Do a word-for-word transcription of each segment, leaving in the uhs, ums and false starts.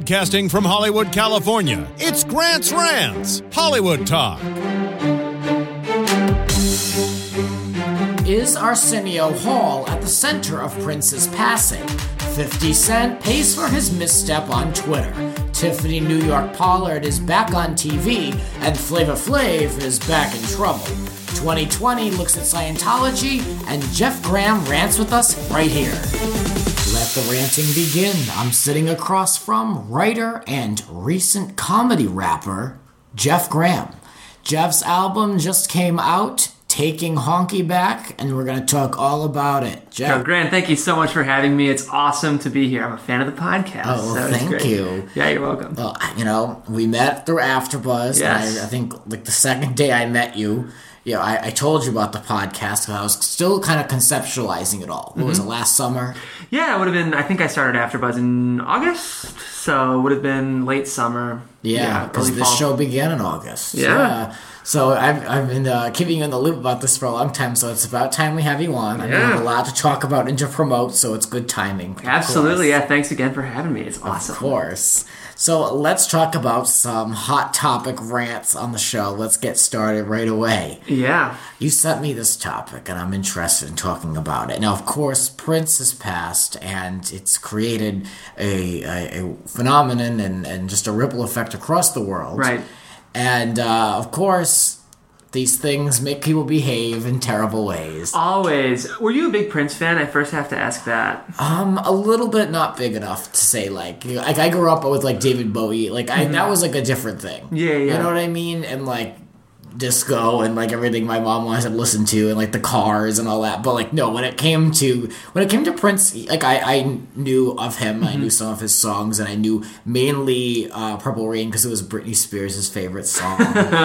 Broadcasting from Hollywood, California, it's Grant's Rants, Hollywood Talk. Is Arsenio Hall at the center of Prince's passing? fifty Cent pays for his misstep on Twitter. Tiffany New York Pollard is back on T V, and Flava Flav is back in trouble. twenty twenty looks at Scientology, and Jeff Graham rants with us right here. Let the ranting begin. I'm sitting across from writer and recent comedy rapper, Jeff Graham. Jeff's album just came out, Taking Honky Back, and we're going to talk all about it. Jeff. Oh, Grant, thank you so much for having me. It's awesome to be here. I'm a fan of the podcast. Oh, well, so thank great. you. Yeah, you're welcome. Well, you know, we met through AfterBuzz. Yes. And I, I think, like, the second day I met you, you know, I, I told you about the podcast because I was still kind of conceptualizing it all. What mm-hmm. was it, last summer? Yeah, it would have been, I think I started AfterBuzz in August, so it would have been late summer. Yeah, because yeah, this fall. show began in August. Yeah. yeah. So I've, I've been uh, keeping you in the loop about this for a long time, so it's about time we have you on. I know yeah. we have a lot to talk about and to promote, so it's good timing. Absolutely, yeah. Thanks again for having me. It's awesome. Of course. So let's talk about some hot topic rants on the show. Let's get started right away. Yeah. You sent me this topic, and I'm interested in talking about it. Now, of course, Prince has passed, and it's created a, a, a phenomenon and, and just a ripple effect across the world. Right. And, uh, of course, these things make people behave in terrible ways. Always. Were you a big Prince fan? I first have to ask that. Um, a little bit, not big enough to say, like, like I grew up with, like, David Bowie. Like, I, mm-hmm. that was, like, a different thing. Yeah, yeah. You know what I mean? And, like, disco and, like, everything my mom wanted to listen to and, like, the Cars and all that. But, like, no, when it came to, when it came to Prince, like, I, I knew of him. Mm-hmm. I knew some of his songs, and I knew mainly uh, Purple Rain because it was Britney Spears' favorite song.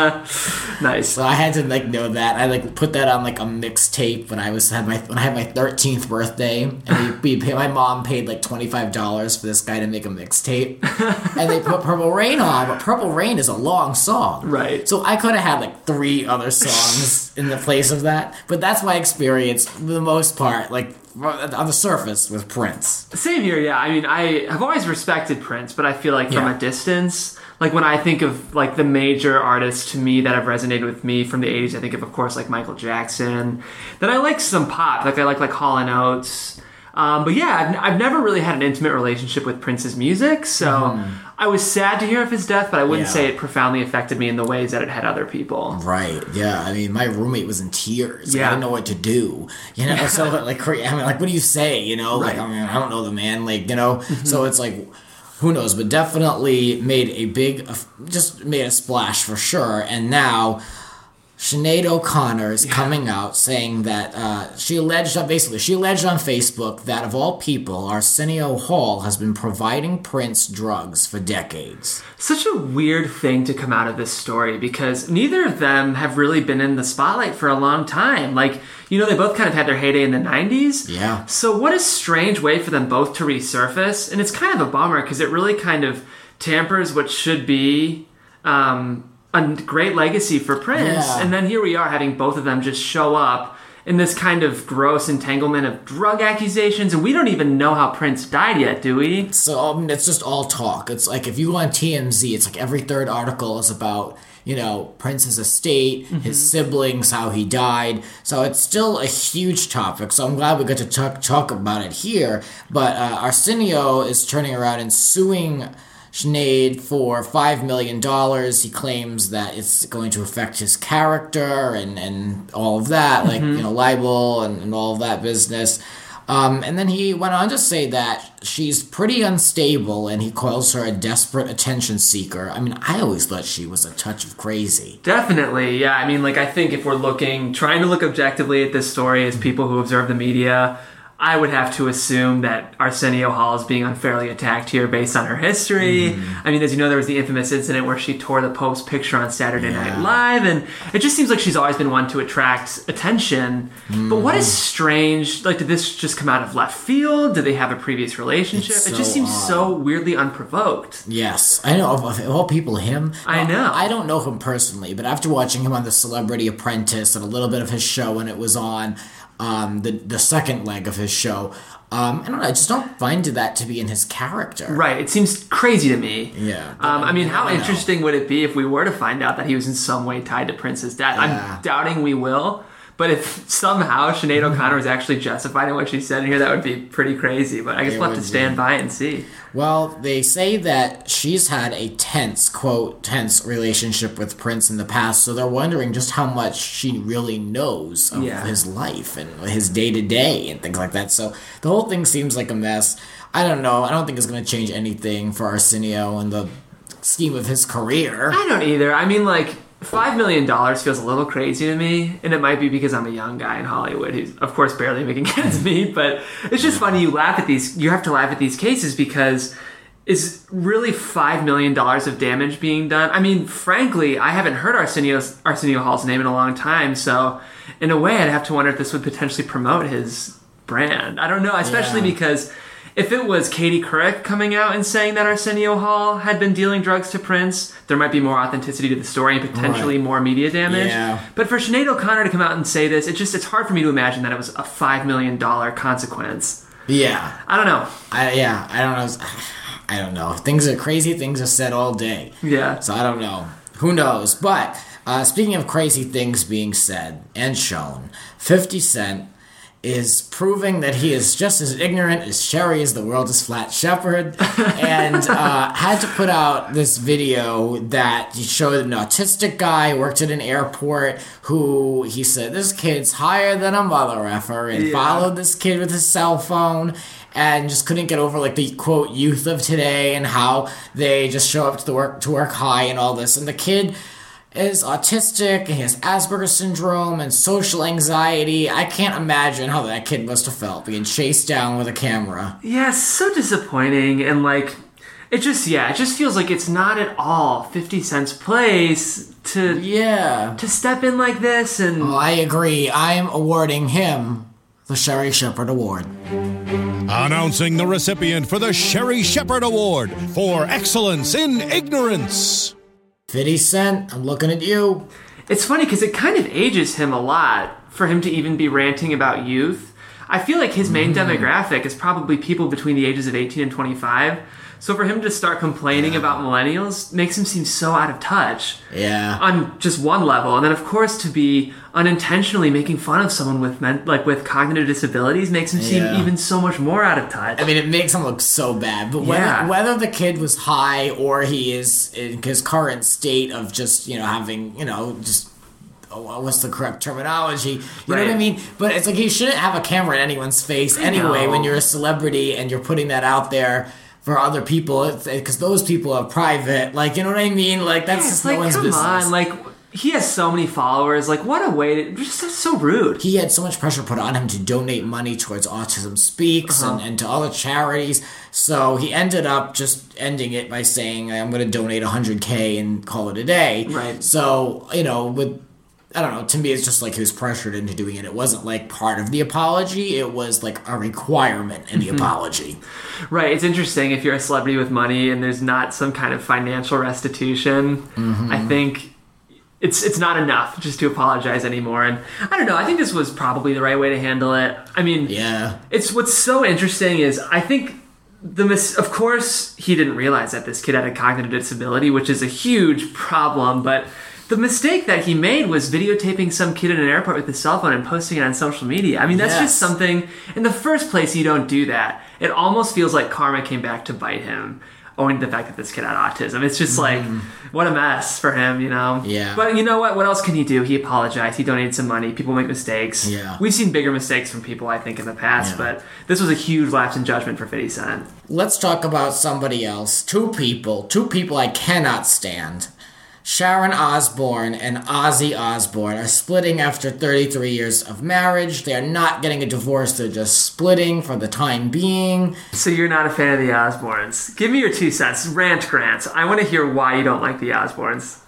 Nice. So I had to, like, know that. I, like, put that on, like, a mixtape when I was, had my, when I had my thirteenth birthday. And we, we paid, my mom paid, like, twenty-five dollars for this guy to make a mixtape. And they put Purple Rain on, but Purple Rain is a long song. Right. So I could have had, like, three other songs in the place of that, but that's my experience for the most part, like on the surface with Prince. Same here, yeah. I mean, I have always respected Prince, but I feel like from yeah. a distance, like when I think of like the major artists to me that have resonated with me from the eighties, I think of, of course, like Michael Jackson. Then I like some pop, like I like like Hall and Oates. Um, but yeah, I've, I've never really had an intimate relationship with Prince's music, so mm. I was sad to hear of his death, but I wouldn't yeah. say it profoundly affected me in the ways that it had other people. Right, yeah. I mean, my roommate was in tears. Yeah. I didn't know what to do, you know? So, like, I mean, like, what do you say, you know? Right. Like, I mean, I don't know the man, like, you know? Mm-hmm. So it's like, who knows? But definitely made a big, just made a splash for sure, and now Sinead O'Connor is yeah. coming out saying that uh, she alleged, basically, she alleged on Facebook that of all people, Arsenio Hall has been providing Prince drugs for decades. Such a weird thing to come out of this story because neither of them have really been in the spotlight for a long time. Like, you know, they both kind of had their heyday in the nineties. Yeah. So what a strange way for them both to resurface. And it's kind of a bummer because it really kind of tampers what should be Um, a great legacy for Prince, yeah. and then here we are having both of them just show up in this kind of gross entanglement of drug accusations, and we don't even know how Prince died yet, do we? So um, it's just all talk. It's like if you go on T M Z, it's like every third article is about, you know, Prince's estate, mm-hmm. his siblings, how he died. So it's still a huge topic. So I'm glad we got to talk, talk about it here. But uh, Arsenio is turning around and suing Sinead for five million dollars. He claims that it's going to affect his character and, and all of that, like, mm-hmm. you know, libel and, and all of that business. Um, and then he went on to say that she's pretty unstable and he calls her a desperate attention seeker. I mean, I always thought she was a touch of crazy. Definitely, yeah. I mean, like, I think if we're looking, trying to look objectively at this story as people who observe the media, I would have to assume that Arsenio Hall is being unfairly attacked here based on her history. Mm. I mean, as you know, there was the infamous incident where she tore the Pope's picture on Saturday yeah. Night Live, and it just seems like she's always been one to attract attention. Mm. But what is strange, like, did this just come out of left field? Did they have a previous relationship? So it just seems odd. so weirdly unprovoked. Yes. I know, of, of all people, him. I know. I don't know him personally, but after watching him on The Celebrity Apprentice and a little bit of his show when it was on, Um, the the second leg of his his show. Um, I don't know. I just don't find that to be in his character. Right. It seems crazy to me. Yeah. Um, I mean, how I interesting would it be if we were to find out that he was in some way tied to Prince's death? Yeah. I'm doubting we will. But if somehow Sinead O'Connor was actually justified in what she said in here, that would be pretty crazy. But I guess It we'll have to would stand be. by and see. Well, they say that she's had a tense, quote, tense relationship with Prince in the past, so they're wondering just how much she really knows of Yeah. his life and his day-to-day and things like that. So the whole thing seems like a mess. I don't know. I don't think it's going to change anything for Arsenio in the scheme of his career. I don't either. I mean, like, five million dollars feels a little crazy to me, and it might be because I'm a young guy in Hollywood who's, of course, barely making ends meet, but it's just funny you laugh at these, you have to laugh at these cases because is really five million dollars of damage being done? I mean, frankly, I haven't heard Arsenio's, Arsenio Hall's name in a long time, so in a way I'd have to wonder if this would potentially promote his brand. I don't know, especially Yeah. because if it was Katie Couric coming out and saying that Arsenio Hall had been dealing drugs to Prince, there might be more authenticity to the story and potentially Right. more media damage. Yeah. But for Sinead O'Connor to come out and say this, it just it's hard for me to imagine that it was a five million dollars consequence. Yeah. I don't know. I, yeah, I don't know. I don't know. Things are crazy. Things are said all day. Yeah. So I don't know. Who knows? But uh, speaking of crazy things being said and shown, fifty Cent is proving that he is just as ignorant as Sherry is the world's flat shepherd, and uh, had to put out this video that showed an autistic guy worked at an airport who he said this kid's higher than a mother effer, and Yeah. followed this kid with his cell phone and just couldn't get over like the quote youth of today and how they just show up to the work to work high and all this, and the kid is autistic, and he has Asperger's syndrome and social anxiety. I can't imagine how that kid must have felt being chased down with a camera. Yeah, so disappointing, and like it just yeah, it just feels like it's not at all fifty Cent's place to Yeah. to step in like this. And Well, I agree. I'm awarding him the Sherry Shepherd Award. Announcing the recipient for the Sherry Shepherd Award for Excellence in Ignorance. fifty Cent, I'm looking at you. it's funny because it kind of ages him a lot for him to even be ranting about youth. I feel like his main demographic is probably people between the ages of eighteen and twenty-five. So for him to start complaining about millennials makes him seem so out of touch Yeah. on just one level. And then, of course, to be unintentionally making fun of someone with men- like with cognitive disabilities makes him seem Yeah. even so much more out of touch. I mean, it makes him look so bad. But whether, Yeah. whether the kid was high or he is in his current state of just, you know, having, you know, just, oh, what's the correct terminology? You know what I Right. mean? But it's like you shouldn't have a camera in anyone's face anyway know. when you're a celebrity and you're putting that out there for other people, because those people are private. Like, you know what I mean? Like, that's Yeah, just it's no like, one's come business. on, like he has so many followers. Like, what a way to just that's so rude. He had so much pressure put on him to donate money towards Autism Speaks Uh-huh. and, and to other charities. So he ended up just ending it by saying, I'm going to donate one hundred K and call it a day. Right. So, you know, with, I don't know, to me it's just like he was pressured into doing it. It wasn't like part of the apology. It was like a requirement in the apology. Right. It's interesting if you're a celebrity with money and there's not some kind of financial restitution. Mm-hmm. I think it's it's not enough just to apologize anymore. And I don't know. I think this was probably the right way to handle it. I mean, Yeah. it's what's so interesting is I think the mis- of course he didn't realize that this kid had a cognitive disability, which is a huge problem, but the mistake that he made was videotaping some kid in an airport with his cell phone and posting it on social media. I mean, that's Yes. just something, in the first place, you don't do that. It almost feels like karma came back to bite him, owing to the fact that this kid had autism. It's just like, what a mess for him, you know? Yeah. But you know what? What else can he do? He apologized. He donated some money. People make mistakes. Yeah. We've seen bigger mistakes from people, I think, in the past, Yeah. but this was a huge lapse in judgment for fifty Cent. Let's talk about somebody else. Two people. Two people I cannot stand. Sharon Osbourne and Ozzy Osbourne are splitting after thirty-three years of marriage. They are not getting a divorce. They're just splitting for the time being. So you're not a fan of the Osbournes. Give me your two cents. Rant, Grant. I want to hear why you don't like the Osbournes.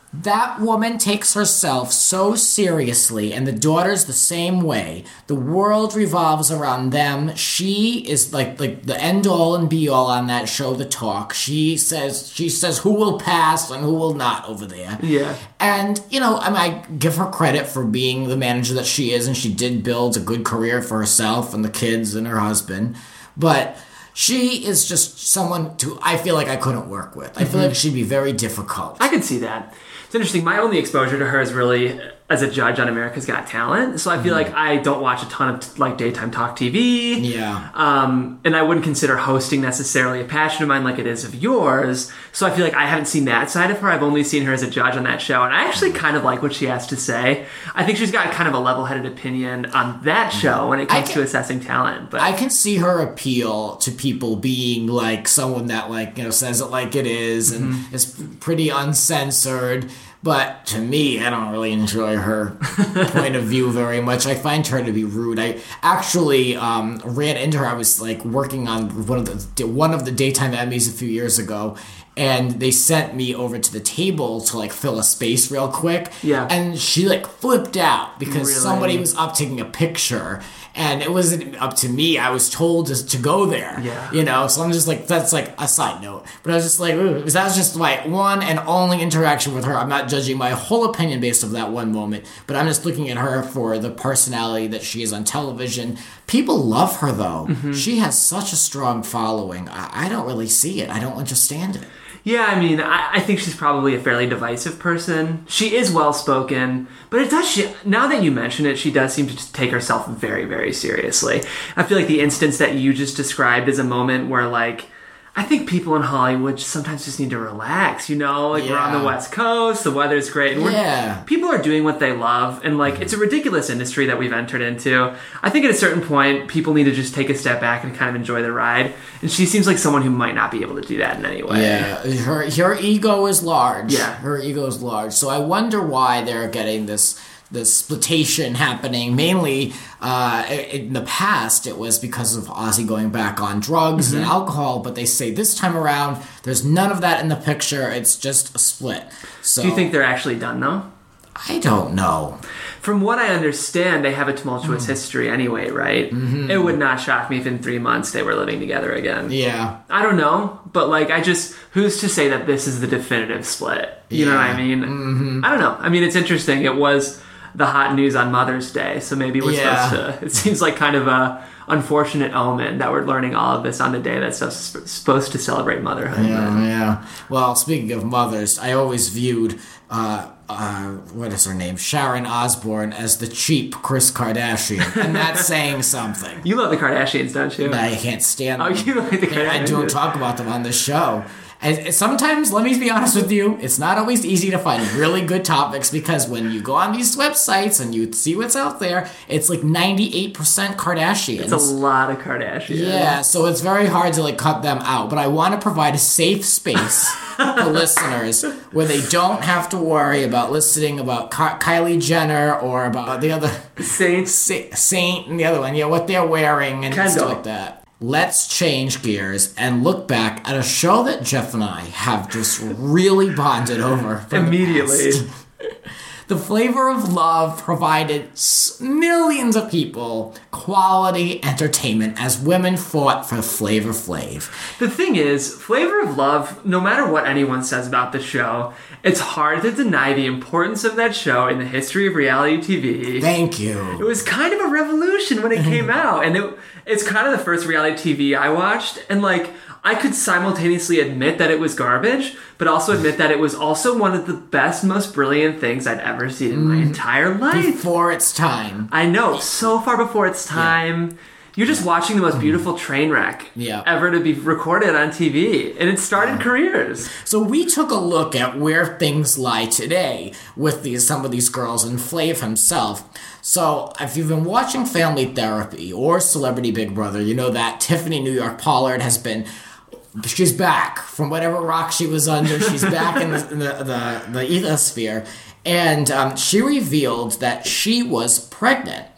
That woman takes herself so seriously, and the daughter's the same way. The world revolves around them. She is like like the end all and be all on that show, The Talk. She says she says who will pass and who will not over there. Yeah. And, you know, I mean, I give her credit for being the manager that she is, and she did build a good career for herself and the kids and her husband. But she is just someone to I feel like I couldn't work with. I feel like she'd be very difficult. I could see that. It's interesting. My only exposure to her is really as a judge on America's Got Talent. So I feel mm-hmm. like I don't watch a ton of like daytime talk T V. Yeah. Um, and I wouldn't consider hosting necessarily a passion of mine like it is of yours. So I feel like I haven't seen that side of her. I've only seen her as a judge on that show. And I actually kind of like what she has to say. I think she's got kind of a level-headed opinion on that show when it comes can, to assessing talent. But I can see her appeal to people being like someone that like, you know, says it like it is and mm-hmm. is pretty uncensored. But to me, I don't really enjoy her point of view very much. I find her to be rude. I actually um, ran into her. I was like working on one of the one of the daytime Emmys a few years ago, and they sent me over to the table to like fill a space real quick. Yeah. And she like flipped out because really? somebody was up taking a picture. And it wasn't up to me. I was told to, to go there. Yeah. You know, so I'm just like, that's like a side note. But I was just like, ooh, that was just my one and only interaction with her. I'm not judging my whole opinion based on that one moment, but I'm just looking at her for the personality that she is on television. People love her, though. Mm-hmm. She has such a strong following. I, I don't really see it. I don't understand it. Yeah, I mean, I, I think she's probably a fairly divisive person. She is well-spoken, but it does, she, now that you mention it, she does seem to take herself very, very seriously. I feel like the instance that you just described is a moment where, like, I think people in Hollywood sometimes just need to relax, you know? Like, yeah. we're on the West Coast, the weather's great, and we're, yeah. people are doing what they love, and, like, it's a ridiculous industry that we've entered into. I think at a certain point, people need to just take a step back and kind of enjoy the ride, and she seems like someone who might not be able to do that in any way. Yeah, her, her ego is large. Yeah. Her ego is large, so I wonder why they're getting this... the splitation happening. Mainly uh, in the past it was because of Ozzy going back on drugs mm-hmm. and alcohol, but they say this time around there's none of that in the picture. It's just a split. So do you think they're actually done though? I don't know. From what I understand, they have a tumultuous mm. history anyway, right? Mm-hmm. It would not shock me if in three months they were living together again. Yeah. I don't know, but like I just, who's to say that this is the definitive split? You yeah. know what I mean? Mm-hmm. I don't know. I mean, it's interesting. It was the hot news on Mother's Day, so maybe we're yeah. supposed to, it seems like kind of a unfortunate omen that we're learning all of this on the day that's supposed to celebrate motherhood. Yeah, yeah. Well, speaking of mothers, I always viewed uh, uh, what is her name, Sharon Osbourne, as the cheap Kris Kardashian, and that's saying something. You love the Kardashians, don't you? I can't stand them. Oh, you like the Kardashians? I don't talk about them on the show. And sometimes, let me be honest with you, it's not always easy to find really good topics because when you go on these websites and you see what's out there, it's like ninety-eight percent Kardashians. It's a lot of Kardashians. Yeah, so it's very hard to like cut them out. But I want to provide a safe space for listeners where they don't have to worry about listening about Ka- Kylie Jenner or about the other... Saint. Sa- Saint and the other one, yeah, what they're wearing and Kendall. stuff like that. Let's change gears and look back at a show that Jeff and I have just really bonded over. Immediately. The, the Flavor of Love provided millions of people quality entertainment as women fought for Flavor Flav. The thing is, Flavor of Love, no matter what anyone says about the show, it's hard to deny the importance of that show in the history of reality T V. Thank you. It was kind of a revolution when it came out, and it, it's kind of the first reality T V I watched, and like, I could simultaneously admit that it was garbage, but also admit that it was also one of the best, most brilliant things I'd ever seen in my entire life. Before its time. I know, so far before its time. Yeah. You're just watching the most beautiful train wreck yeah. ever to be recorded on T V, and it started yeah. careers. So we took a look at where things lie today with these some of these girls and Flav himself. So if you've been watching Family Therapy or Celebrity Big Brother, you know that Tiffany New York Pollard has been... She's back from whatever rock she was under. She's back in the in the, the, the ethosphere. And um, she revealed that she was pregnant.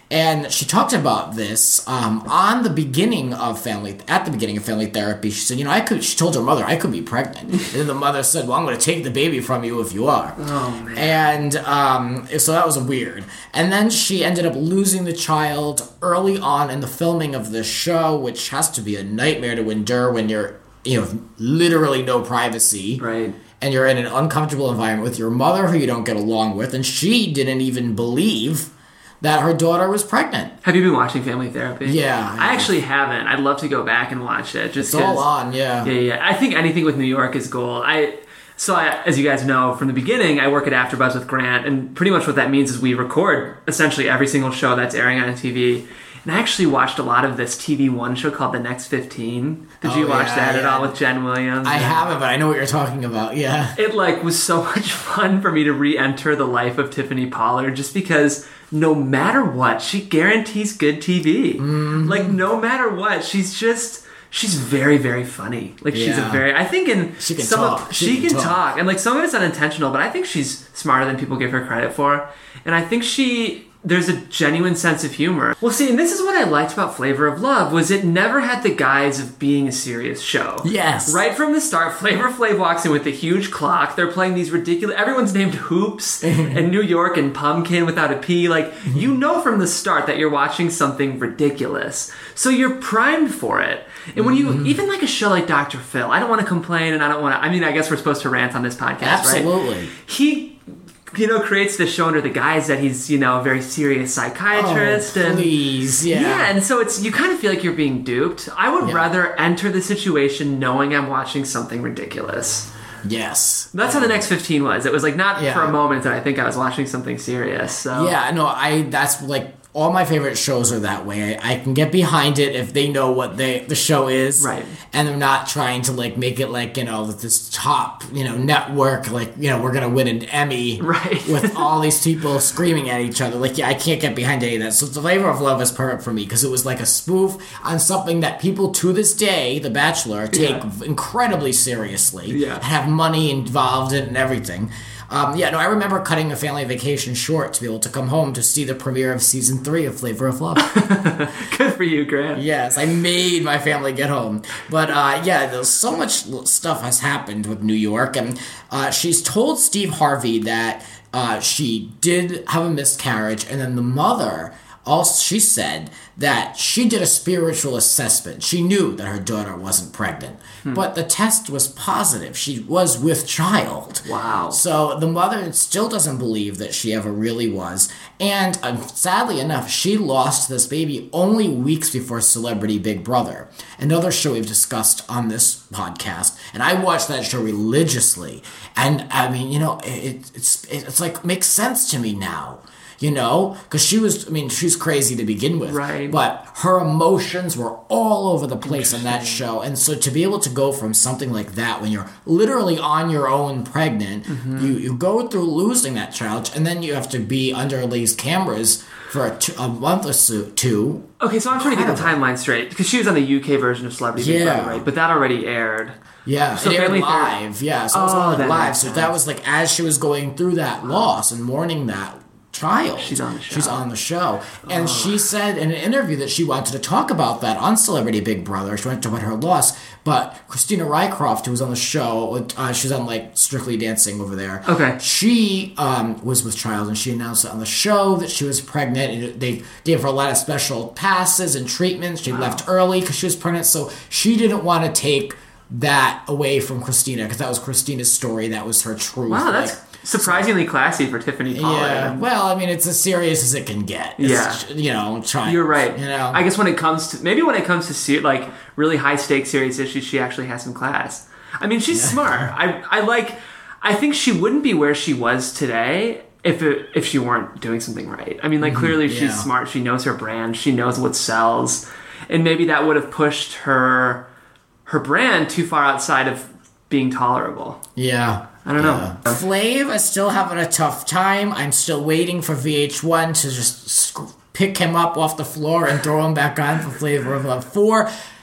And she talked about this um, on the beginning of family, at the beginning of family therapy. She said, you know, I could, she told her mother, I could be pregnant. And then the mother said, well, I'm going to take the baby from you if you are. Oh, man. And um, so that was weird. And then she ended up losing the child early on in the filming of this show, which has to be a nightmare to endure when you're, you know, literally no privacy. Right. And you're in an uncomfortable environment with your mother who you don't get along with. And she didn't even believe that her daughter was pregnant. Have you been watching Family Therapy? Yeah. I, I actually haven't. I'd love to go back and watch it. Just It's all on, yeah. Yeah, yeah. I think anything with New York is gold. I So, I, as you guys know, from the beginning, I work at AfterBuzz with Grant, and pretty much what that means is we record essentially every single show that's airing on T V. And I actually watched a lot of this T V One show called The Next fifteen. Did Oh, you watch yeah, that at yeah. all with Jen Williams? I haven't, but I know what you're talking about, yeah. It like was so much fun for me to re-enter the life of Tiffany Pollard, just because no matter what, she guarantees good T V. Mm-hmm. Like no matter what, she's just she's very very funny. Like she's Yeah. a very I think in She can some talk. Of, She she, can can, talk. talk. And like some of it's unintentional, but I think she's smarter than people give her credit for. And I think she there's a genuine sense of humor. Well, see, and this is what I liked about Flavor of Love, was it never had the guise of being a serious show. Yes. Right from the start, Flavor Flav walks in with a huge clock. They're playing these ridiculous... Everyone's named Hoops and New York and Pumpkin without a P. Like, you know from the start that you're watching something ridiculous. So you're primed for it. And when you... Mm-hmm. Even like a show like Doctor Phil, I don't want to complain and I don't want to... I mean, I guess we're supposed to rant on this podcast, Absolutely. right? He... you know, creates this show under the guise that he's, you know, a very serious psychiatrist. Oh, and please, yeah. Yeah, and so it's you kind of feel like you're being duped. I would Yeah. rather enter the situation knowing I'm watching something ridiculous. Yes. That's how The Next fifteen was. It was like not Yeah. for a moment that I think I was watching something serious. So Yeah, no, I, that's like, all my favorite shows are that way. I, I can get behind it if they know what they the show is. Right. And they're not trying to, like, make it like, you know, this top, you know, network, like, you know, we're going to win an Emmy. Right. With all these people screaming at each other. Like, yeah, I can't get behind any of that. So The Flavor of Love is perfect for me because it was like a spoof on something that people to this day, The Bachelor, take Yeah. incredibly seriously. Yeah. And have money involved in it and everything. Um, yeah, no, I remember cutting a family vacation short to be able to come home to see the premiere of season three of Flavor of Love. good for you, Grant. Yes, I made my family get home. But uh, yeah, there's so much stuff has happened with New York, and uh, she's told Steve Harvey that uh, she did have a miscarriage, and then the mother also she said that she did a spiritual assessment. She knew that her daughter wasn't pregnant, hmm. but the test was positive. She was with child. Wow. So the mother still doesn't believe that she ever really was. And um, sadly enough, she lost this baby only weeks before Celebrity Big Brother, another show we've discussed on this podcast. And I watched that show religiously. And I mean, you know, it, it's it's like makes sense to me now. You know, because she was, I mean, she's crazy to begin with. Right. But her emotions were all over the place on that show. And so to be able to go from something like that when you're literally on your own pregnant, mm-hmm. you, you go through losing that child, and then you have to be under these cameras for a, two, a month or so, two. Okay, so I'm trying to get the timeline straight, because she was on the U K version of Celebrity Big Yeah. Brother, right? But that already aired. Yeah, So it aired Family Ther- live. Yeah, so it was Oh, on that live. makes So sense. that was like as she was going through that loss and mourning that child. She's on the show. She's on the show. And she said in an interview that she wanted to talk about that on Celebrity Big Brother. She wanted to talk about her loss. But Christina Rycroft, who was on the show, uh, she was on like Strictly Dancing over there. Okay. She um, was with child, and she announced it on the show that she was pregnant. And they gave her a lot of special passes and treatments. She wow. left early because she was pregnant. So she didn't want to take that away from Christina because that was Christina's story. That was her truth. Wow, that's like, surprisingly classy for Tiffany Pollard. yeah. Well, I mean, it's as serious as it can get. It's, Yeah. You know, trying. You're right. You know, I guess when it comes to maybe when it comes to se- like really high stakes serious issues, she actually has some class. I mean, she's Yeah. smart. I I like. I think she wouldn't be where she was today if it, if she weren't doing something right. I mean, like clearly she's yeah. smart. She knows her brand. She knows what sells, and maybe that would have pushed her her brand too far outside of being tolerable. Yeah. I don't yeah. know. Flav is still having a tough time. I'm still waiting for V H one to just sc- pick him up off the floor and throw him back on for Flavor of Love four.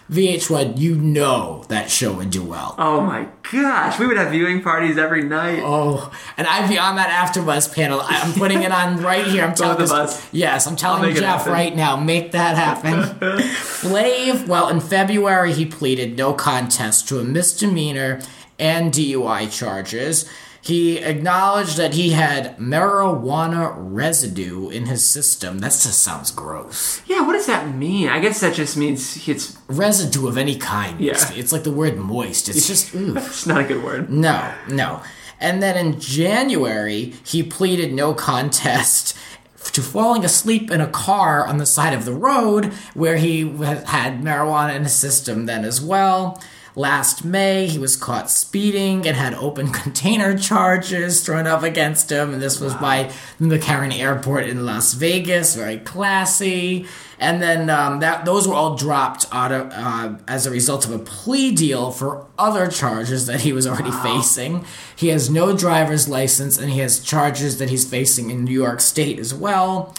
V H one, you know that show would do well. Oh my gosh, we would have viewing parties every night. Oh, and I'd be on that AfterBuzz panel. I'm putting it on right here. I'm telling the this, bus. Yes, I'm telling Jeff right now. Make that happen. Flav, well, in February, he pleaded no contest to a misdemeanor and D U I charges. He acknowledged that he had marijuana residue in his system. That just sounds gross. Yeah, what does that mean? I guess that just means it's... Residue of any kind. Yeah. It's, it's like the word moist. It's just, ooh. It's not a good word. No, no. And then in January, he pleaded no contest to falling asleep in a car on the side of the road where he had marijuana in his system then as well. Last May, he was caught speeding and had open container charges thrown up against him, and this was by the McCarran Airport in Las Vegas. Very classy. And then um, that those were all dropped out of, uh, as a result of a plea deal for other charges that he was already wow. facing. He has no driver's license, and he has charges that he's facing in New York State as well.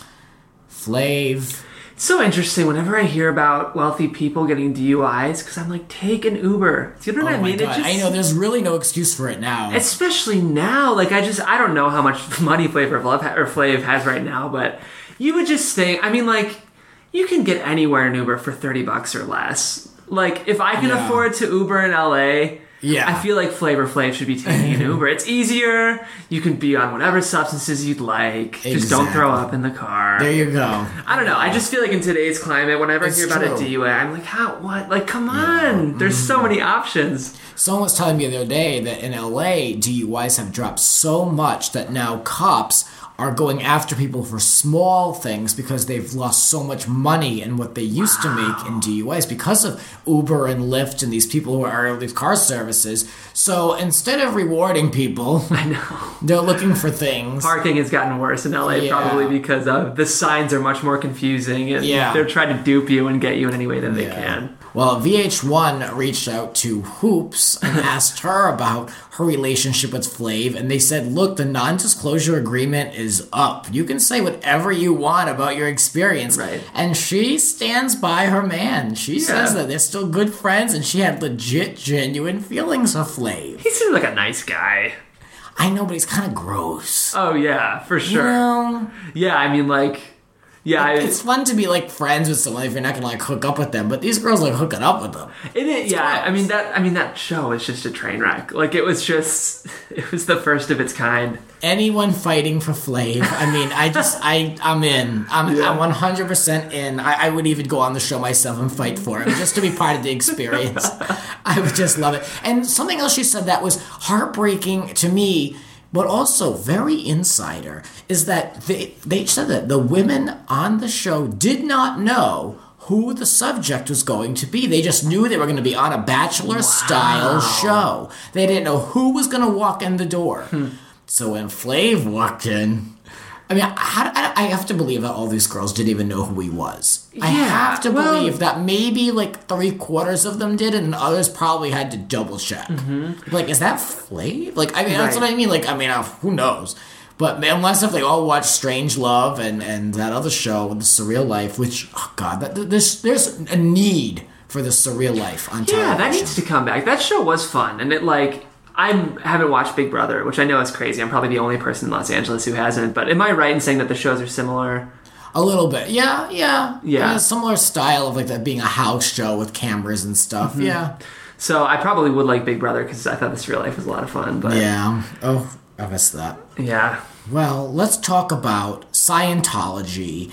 Flav. It's so interesting whenever I hear about wealthy people getting D U Is, because I'm like, take an Uber. Do you know what oh I mean? My God. It just, I know, there's really no excuse for it now. Especially now. Like, I just, I don't know how much money Flavor of Love ha- or Flav has right now, but you would just think, I mean, like, you can get anywhere in Uber for thirty bucks or less. Like, if I can yeah. afford to Uber in L A, yeah. I feel like Flavor Flav should be taking an Uber. It's easier. You can be on whatever substances you'd like. Exactly. Just don't throw up in the car. There you go. I don't know. I just feel like in today's climate, whenever it's I hear true. about a D U I, I'm like, how? What? Like, come on. Yeah. There's so many options. Someone was telling me the other day that in L A, D U Is have dropped so much that now cops are going after people for small things because they've lost so much money in what they used wow. to make in D U Is because of Uber and Lyft and these people who are these car services. So instead of rewarding people, I know they're looking for things. Parking has gotten worse in L A yeah. probably because of the signs are much more confusing and yeah. they're trying to dupe you and get you in any way that they yeah. can. Well, V H one reached out to Hoops and asked her about her relationship with Flav, and they said, look, the non-disclosure agreement is up. You can say whatever you want about your experience. Right. And she stands by her man. She yeah. says that they're still good friends, and she had legit, genuine feelings for Flav. He seems like a nice guy. I know, but he's kind of gross. Oh, yeah, for sure. You know? Yeah, I mean, like... Yeah, it, it's fun to be like friends with someone if you're not gonna like hook up with them, but these girls like hooking up with them. It is, yeah. Gross. I mean that. I mean that show is just a train wreck. Like it was just, it was the first of its kind. Anyone fighting for Flav, I mean, I just, I, I'm in. I'm, yeah. I'm one hundred percent in. I, I would even go on the show myself and fight for him just to be part of the experience. I would just love it. And something else she said that was heartbreaking to me, but also very insider, is that they they said that the women on the show did not know who the subject was going to be. They just knew they were going to be on a Bachelor-style wow. show. They didn't know who was going to walk in the door. Hmm. So when Flav walked in... I mean, I, I have to believe that all these girls didn't even know who he was. Yeah, I have to well, believe that maybe like three quarters of them did, and others probably had to double check. Mm-hmm. Like, is that Flav? Like, I mean, right. that's what I mean. Like, I mean, uh, who knows? But unless if they all watch Strange Love and, and that other show, The Surreal Life, which, oh God, that, there's, there's a need for The Surreal Life on television. Yeah, that needs to come back. That show was fun, and it like... I haven't watched Big Brother, which I know is crazy. I'm probably the only person in Los Angeles who hasn't. But am I right in saying that the shows are similar? A little bit. Yeah, yeah. Yeah. A similar style of like that being a house show with cameras and stuff. Mm-hmm. Yeah. So I probably would like Big Brother because I thought This Real Life was a lot of fun. But yeah. Oh, I missed that. Yeah. Well, let's talk about Scientology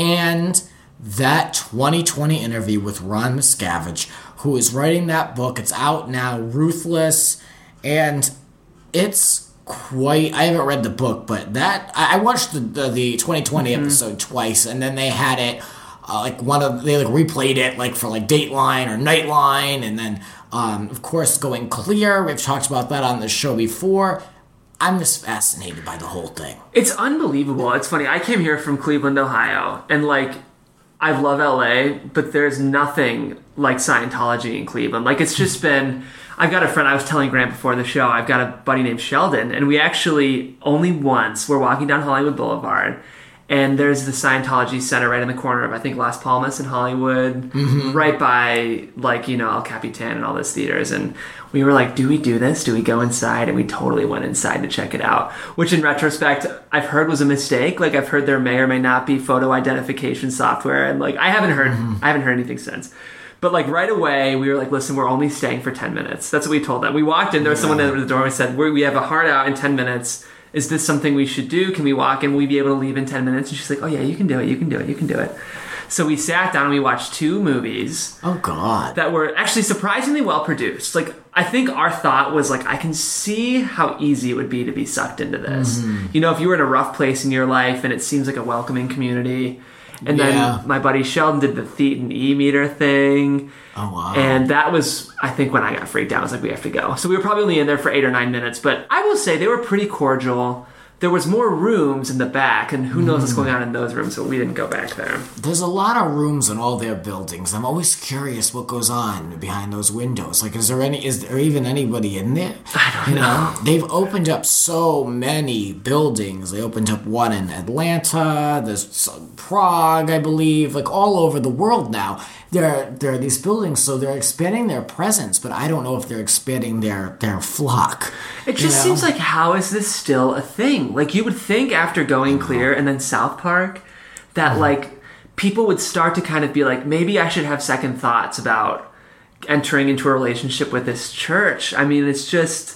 and that twenty twenty interview with Ron Miscavige, who is writing that book. It's out now, Ruthless. And it's quite... I haven't read the book, but that... I watched the the, the twenty twenty mm-hmm. episode twice, and then they had it... Uh, like, one of... They, like, replayed it, like, for, like, Dateline or Nightline, and then, um, of course, Going Clear. We've talked about that on the show before. I'm just fascinated by the whole thing. It's unbelievable. It's funny. I came here from Cleveland, Ohio, and, like... I love L A, but there's nothing like Scientology in Cleveland. Like, it's just been... I've got a friend, I was telling Grant before the show, I've got a buddy named Sheldon, and we actually, only once, we're walking down Hollywood Boulevard, And there's the Scientology Center right in the corner of, I think, Las Palmas in Hollywood, mm-hmm. right by, like, you know, El Capitan and all those theaters. And we were like, do we do this? Do we go inside? And we totally went inside to check it out, which in retrospect, I've heard was a mistake. Like, I've heard there may or may not be photo identification software. And, like, I haven't heard, mm-hmm. I haven't heard anything since. But, like, right away, we were like, listen, we're only staying for ten minutes. That's what we told them. We walked in, there was yeah. someone at the door and said, we we have a hard out in ten minutes. Is this something we should do? Can we walk and will we be able to leave in ten minutes? And she's like, oh yeah, you can do it, you can do it, you can do it. So we sat down and we watched two movies. Oh God. That were actually surprisingly well produced. Like, I think our thought was like, I can see how easy it would be to be sucked into this. Mm-hmm. You know, if you were in a rough place in your life and it seems like a welcoming community. And yeah. then my buddy Sheldon did the Thetan E-meter thing. Oh, wow. And that was, I think, when I got freaked out. I was like, we have to go. So we were probably only in there for eight or nine minutes. But I will say they were pretty cordial. There was more rooms in the back, and who knows mm. what's going on in those rooms, so we didn't go back there. There's a lot of rooms in all their buildings. I'm always curious what goes on behind those windows. Like, is there any? Is there even anybody in there? I don't you know. know. They've opened up so many buildings. They opened up one in Atlanta, there's Prague, I believe, like all over the world now. There, there are these buildings, so they're expanding their presence, but I don't know if they're expanding their, their flock. It just you know? seems like, how is this still a thing? Like, you would think after Going Clear and then South Park that, mm-hmm. like, people would start to kind of be like, maybe I should have second thoughts about entering into a relationship with this church. I mean, it's just...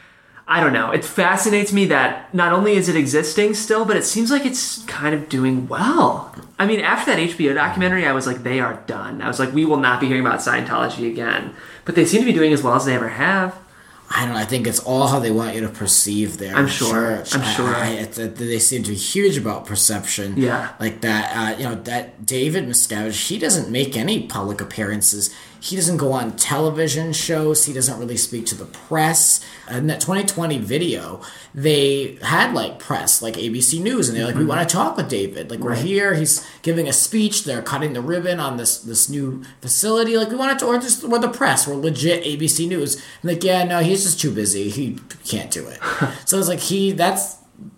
I don't know. It fascinates me that not only is it existing still, but it seems like it's kind of doing well. I mean, after that H B O documentary, I was like, they are done. I was like, we will not be hearing about Scientology again. But they seem to be doing as well as they ever have. I don't know. I think it's all how they want you to perceive their I'm sure. church. I'm sure. I, I, it, they seem to be huge about perception. Yeah. Like that, uh, you know, that David Miscavige, he doesn't make any public appearances. He doesn't go on television shows. He doesn't really speak to the press. In that twenty twenty video, they had, like, press, like A B C News, and they're like, mm-hmm. we want to talk with David. Like, we're right. here. He's giving a speech. They're cutting the ribbon on this this new facility. Like, we want to, or just, we're the press. We're legit A B C News. And like, yeah, no, he's just too busy. He can't do it. So it's like, he, that's,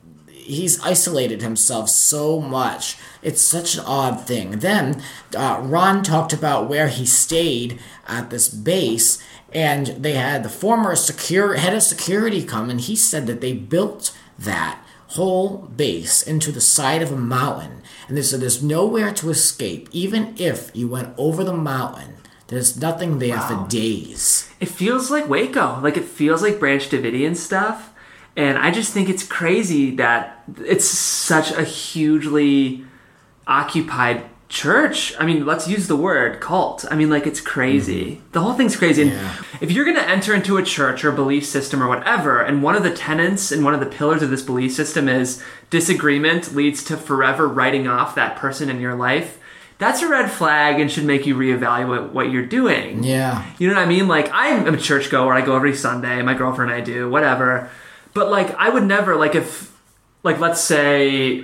he's isolated himself so much. It's such an odd thing. Then uh, Ron talked about where he stayed at this base, and they had the former secure head of security come, and he said that they built that whole base into the side of a mountain, and they said there's nowhere to escape. Even if you went over the mountain, there's nothing there wow. for days. It feels like Waco. Like, it feels like Branch Davidian stuff. And I just think it's crazy that it's such a hugely occupied church. I mean, let's use the word cult. I mean, like, it's crazy. Mm-hmm. The whole thing's crazy. And yeah. if you're going to enter into a church or belief system or whatever, and one of the tenets and one of the pillars of this belief system is disagreement leads to forever writing off that person in your life, that's a red flag and should make you reevaluate what you're doing. Yeah. You know what I mean? Like, I'm a churchgoer. I go every Sunday. My girlfriend and I do. Whatever. But, like, I would never, like, if, like, let's say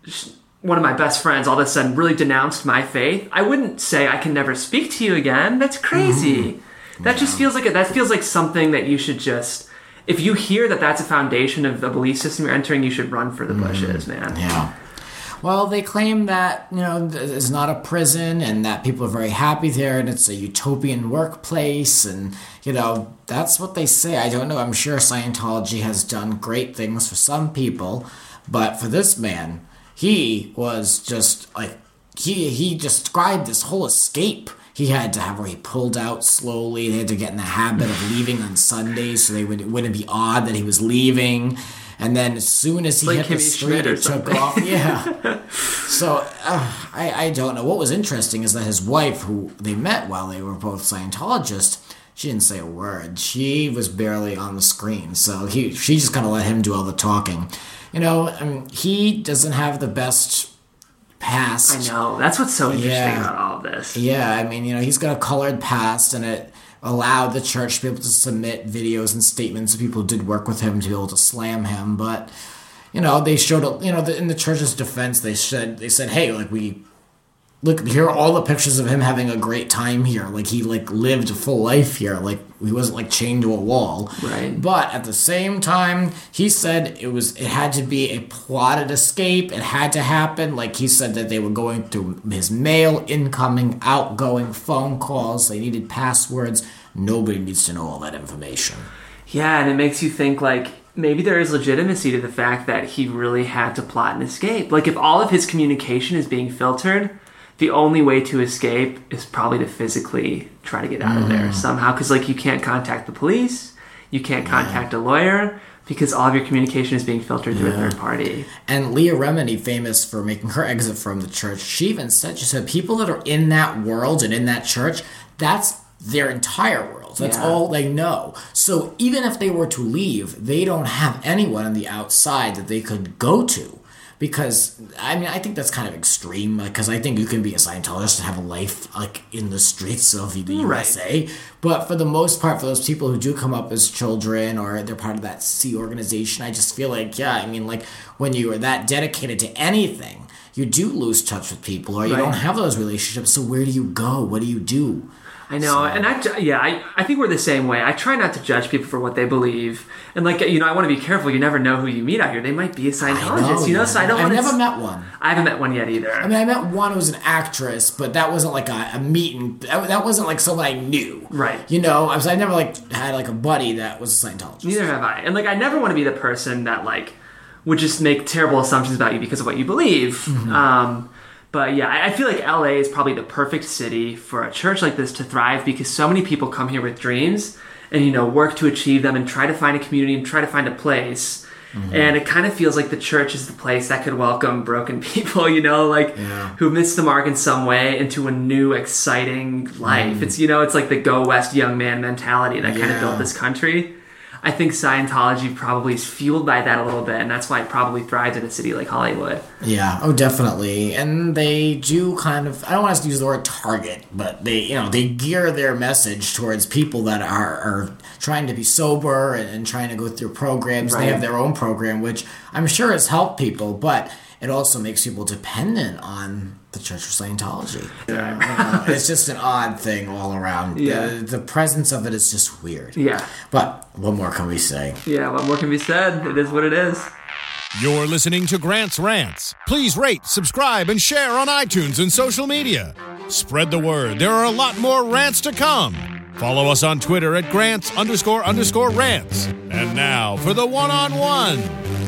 one of my best friends all of a sudden really denounced my faith, I wouldn't say I can never speak to you again. That's crazy. Mm-hmm. That yeah. just feels like, a, that feels like something that you should just, if you hear that that's a foundation of the belief system you're entering, you should run for the bushes, mm-hmm. man. Yeah. Well, they claim that, you know, it's not a prison and that people are very happy there and it's a utopian workplace and, you know, that's what they say. I don't know. I'm sure Scientology has done great things for some people, but for this man, he was just like, he, he described this whole escape he had to have where he pulled out slowly. They had to get in the habit of leaving on Sundays so they would, it wouldn't be odd that he was leaving. And then as soon as he like hit Kimmy the street, it took off. Yeah. So uh, I, I don't know. What was interesting is that his wife, who they met while they were both Scientologists, she didn't say a word. She was barely on the screen. So he, she just kind of let him do all the talking. You know, I mean, he doesn't have the best past. I know. That's what's so interesting yeah. about all of this. Yeah. I mean, you know, he's got a colored past, and it allowed the church to be able to submit videos and statements of people who did work with him to be able to slam him. But, you know, they showed, you know, in the church's defense, they said, they said, hey, like, we look, here are all the pictures of him having a great time here. Like, he, like, lived a full life here. Like, he wasn't, like, chained to a wall. Right. But at the same time, he said it was, it had to be a plotted escape. It had to happen. Like, he said that they were going through his mail, incoming, outgoing, phone calls. They needed passwords. Nobody needs to know all that information. Yeah, and it makes you think, like, maybe there is legitimacy to the fact that he really had to plot and escape. Like, if all of his communication is being filtered, the only way to escape is probably to physically try to get out mm. of there somehow. Because, like, you can't contact the police, you can't contact yeah. a lawyer, because all of your communication is being filtered through yeah. a third party. And Leah Remini, famous for making her exit from the church, she even said, she said, people that are in that world and in that church, that's their entire world. That's yeah. all they know. So even if they were to leave, they don't have anyone on the outside that they could go to. Because, I mean, I think that's kind of extreme. Because like, I think you can be a Scientologist and have a life like in the streets of the U S A. Right. But for the most part, for those people who do come up as children or they're part of that C organization, I just feel like, yeah, I mean, like when you are that dedicated to anything, you do lose touch with people or you right. don't have those relationships. So where do you go? What do you do? I know, so. and I, yeah, I, I think we're the same way. I try not to judge people for what they believe. And, like, you know, I want to be careful. You never know who you meet out here. They might be a Scientologist, know, you know, yeah. so I don't I've want to... I've never met one. I haven't met one yet either. I mean, I met one who was an actress, but that wasn't, like, a, a meeting. That wasn't, like, someone I knew. Right. You know, I was, I never, like, had, like, a buddy that was a Scientologist. Neither have I. And, like, I never want to be the person that, like, would just make terrible assumptions about you because of what you believe. Mm-hmm. Um... But yeah, I feel like L A is probably the perfect city for a church like this to thrive because so many people come here with dreams and, you know, work to achieve them and try to find a community and try to find a place. Mm-hmm. And it kind of feels like the church is the place that could welcome broken people, you know, like yeah. who missed the mark in some way into a new, exciting life. Mm. It's, you know, it's like the Go West young man mentality that yeah. kind of built this country. I think Scientology probably is fueled by that a little bit, and that's why it probably thrives in a city like Hollywood. Yeah, oh, definitely. And they do kind of, I don't want to use the word target, but they, you know, they gear their message towards people that are, are trying to be sober and, and trying to go through programs. Right. They have their own program, which I'm sure has helped people, but it also makes people dependent on the Church of Scientology. Yeah. You know, it's just an odd thing all around. Yeah. The, the presence of it is just weird. Yeah. But what more can we say? Yeah, what more can be said? It is what it is. You're listening to Grant's Rants. Please rate, subscribe, and share on iTunes and social media. Spread the word. There are a lot more rants to come. Follow us on Twitter at Grants underscore underscore rants. And now for the one-on-one.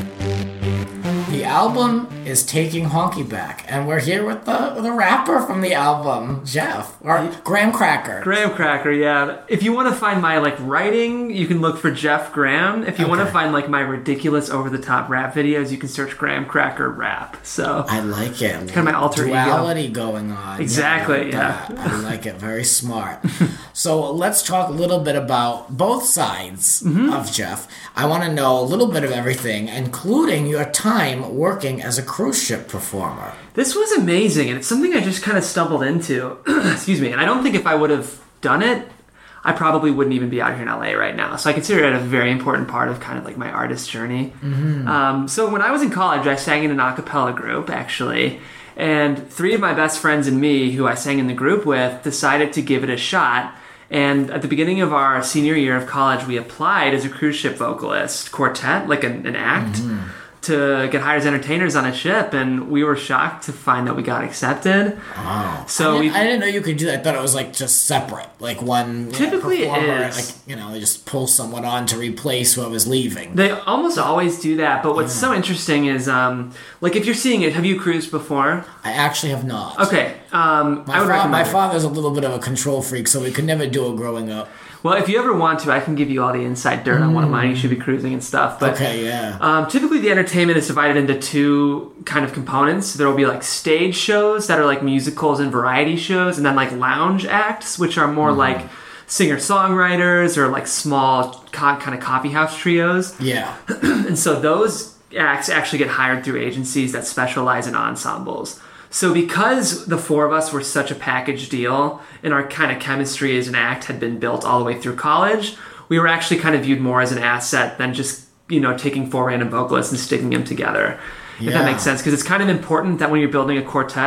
The album is Taking Honky Back, and we're here with the the rapper from the album, Jeff, or Graham Cracker. Graham Cracker, yeah. If you want to find my like writing, you can look for Jeff Graham. If you okay. want to find like my ridiculous over-the-top rap videos, you can search Graham Cracker Rap. So I like it. It's kind of my alter duality ego. going on. Exactly, yeah. yeah. I like it. Very smart. So let's talk a little bit about both sides mm-hmm. of Jeff. I want to know a little bit of everything, including your time working as a cruise ship performer. This was amazing, and it's something I just kind of stumbled into. Excuse me. And I don't think if I would have done it, I probably wouldn't even be out here in L A right now. So I consider it a very important part of kind of like my artist journey. Mm-hmm. Um, so when I was in college, I sang in an a cappella group, actually. And three of my best friends and me, who I sang in the group with, decided to give it a shot. And at the beginning of our senior year of college, we applied as a cruise ship vocalist quartet, like an, an act. Mm-hmm. to get hired as entertainers on a ship, and we were shocked to find that we got accepted. Oh. So I didn't, we, I didn't know you could do that. I thought it was like just separate, like one typically you know, performer, it is. like you know, they just pull someone on to replace who was leaving. They almost always do that, but what's yeah. so interesting is, um, like if you're seeing it, have you cruised before? I actually have not. Okay, um, my, I would fa- my it. father's a little bit of a control freak, so we could never do it growing up. Well, if you ever want to, I can give you all the inside dirt mm. on one of mine. You should be cruising and stuff. But okay, yeah. Um, typically, the entertainment is divided into two kind of components. There will be like stage shows that are like musicals and variety shows, and then like lounge acts, which are more mm. like singer-songwriters or like small co- kind of coffee house trios. Yeah. And so those acts actually get hired through agencies that specialize in ensembles. So because the four of us were such a package deal and our kind of chemistry as an act had been built all the way through college, we were actually kind of viewed more as an asset than just, you know, taking four random vocalists and sticking them together. Yeah. If that makes sense. Because it's kind of important that when you're building a quartet,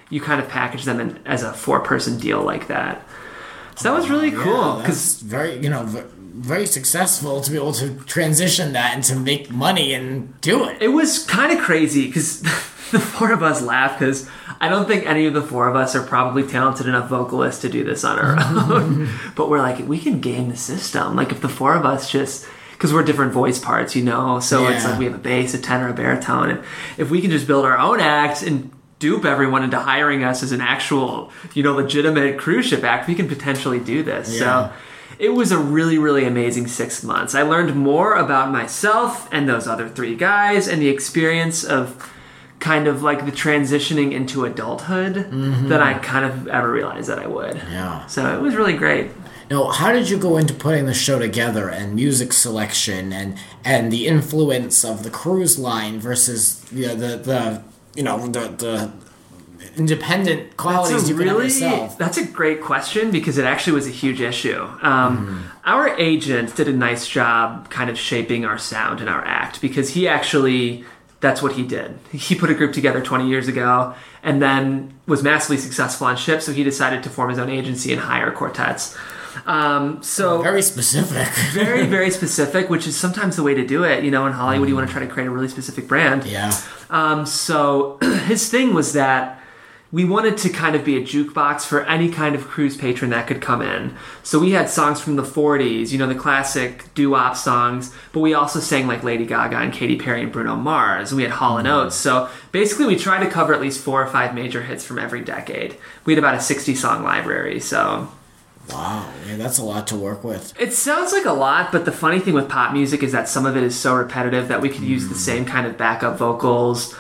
you kind of package them in, as a four-person deal like that. So that was really cool. Yeah, that's very, you know, very successful to be able to transition that and to make money and do it. It was kind of crazy because the four of us laughed because I don't think any of the four of us are probably talented enough vocalists to do this on our own. But we're like, we can game the system. Like if the four of us just, because we're different voice parts, you know, so yeah. It's like we have a bass, a tenor, a baritone, and if we can just build our own act and dupe everyone into hiring us as an actual, you know, legitimate cruise ship act, we can potentially do this. Yeah. So it was a really, really amazing six months. I learned more about myself and those other three guys and the experience of kind of like the transitioning into adulthood mm-hmm. than I kind of ever realized that I would. Yeah. So it was really great. Now, how did you go into putting the show together and music selection and and the influence of the cruise line versus you know, the the you know the the independent qualities you really, can have yourself? That's a great question because it actually was a huge issue. Um, mm. Our agent did a nice job kind of shaping our sound and our act because he actually, that's what he did. He put a group together twenty years ago and then was massively successful on ships, so he decided to form his own agency and hire quartets. Um, so very specific. very, very specific, which is sometimes the way to do it. You know, in Hollywood, mm. you want to try to create a really specific brand. Yeah. Um, so his thing was that we wanted to kind of be a jukebox for any kind of cruise patron that could come in. So we had songs from the forties, you know, the classic doo-wop songs, but we also sang like Lady Gaga and Katy Perry and Bruno Mars, and we had Hall and Oates. So basically we tried to cover at least four or five major hits from every decade. We had about a sixty-song library, so... Wow, yeah, that's a lot to work with. It sounds like a lot, but the funny thing with pop music is that some of it is so repetitive that we could use mm. the same kind of backup vocals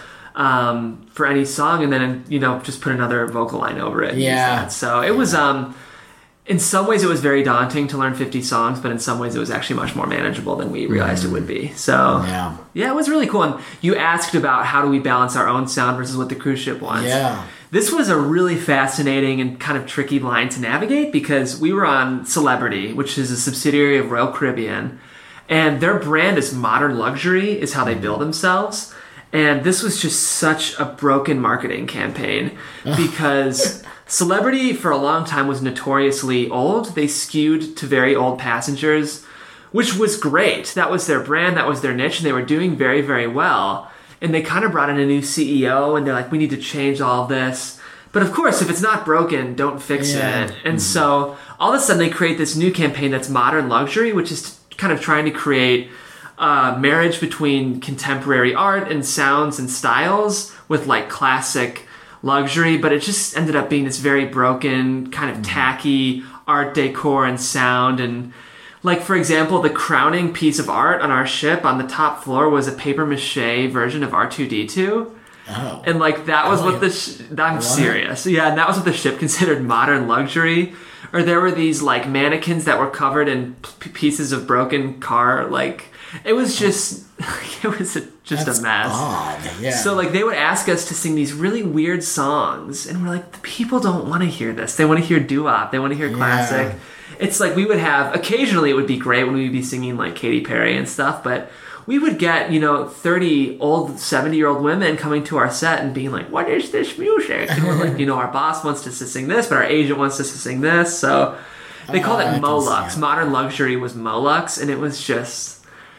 um, for any song and then, you know, just put another vocal line over it. Yeah. So it was, um, in some ways it was very daunting to learn fifty songs, but in some ways it was actually much more manageable than we realized mm. it would be. So yeah. yeah, it was really cool. And you asked about how do we balance our own sound versus what the cruise ship wants. Yeah. This was a really fascinating and kind of tricky line to navigate because we were on Celebrity, which is a subsidiary of Royal Caribbean, and their brand is modern luxury, is how they bill themselves. And this was just such a broken marketing campaign because Celebrity for a long time was notoriously old. They skewed to very old passengers, which was great. That was their brand, that was their niche, and they were doing very, very well. And they kind of brought in a new C E O, and they're like, we need to change all of this. But of course, if it's not broken, don't fix yeah. it. And mm-hmm. so all of a sudden, they create this new campaign that's modern luxury, which is kind of trying to create a marriage between contemporary art and sounds and styles with like classic luxury. But it just ended up being this very broken, kind of mm-hmm. tacky art decor and sound. And like, for example, the crowning piece of art on our ship on the top floor was a papier-mâché version of R two D two. Oh. And, like, that was oh, what the... Sh- I'm what? serious. Yeah, and that was what the ship considered modern luxury. Or there were these, like, mannequins that were covered in p- pieces of broken car. Like, it was just... it was a, just That's a mess. Odd. Yeah. So, like, they would ask us to sing these really weird songs. And we're like, the people don't want to hear this. They want to hear doo-wop. They want to hear classic. Yeah. It's like we would have, occasionally it would be great when we would be singing like Katy Perry and stuff, but we would get, you know, thirty old seventy-year-old women coming to our set and being like, what is this music? And we're like, you know, our boss wants us to sing this, but our agent wants us to sing this. So they called oh, it Molux. Modern luxury was Molux, and it was just...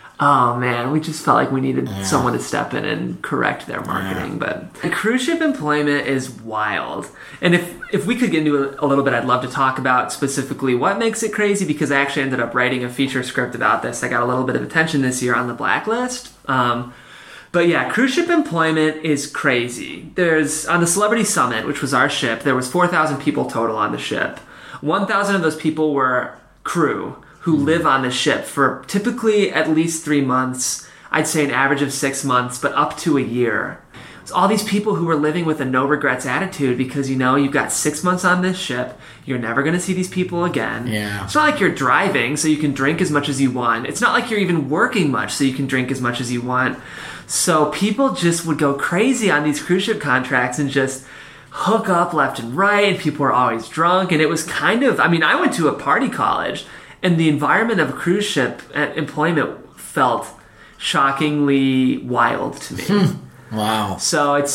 Oh man, we just felt like we needed yeah. someone to step in and correct their marketing. Yeah. But the cruise ship employment is wild. And if if we could get into it a little bit, I'd love to talk about specifically what makes it crazy, because I actually ended up writing a feature script about this. I got a little bit of attention this year on the Blacklist. Um, but yeah, cruise ship employment is crazy. There's, on the Celebrity Summit, which was our ship, there was four thousand people total on the ship. one thousand of those people were crew who live on the ship for typically at least three months. I'd say an average of six months, but up to a year. It's all these people who are living with a no regrets attitude because, you know, you've got six months on this ship. You're never going to see these people again. Yeah. It's not like you're driving so you can drink as much as you want. It's not like you're even working much so you can drink as much as you want. So people just would go crazy on these cruise ship contracts and just hook up left and right. And people were always drunk. And it was kind of, I mean, I went to a party college. And the environment of cruise ship employment felt shockingly wild to me. Wow. So it's,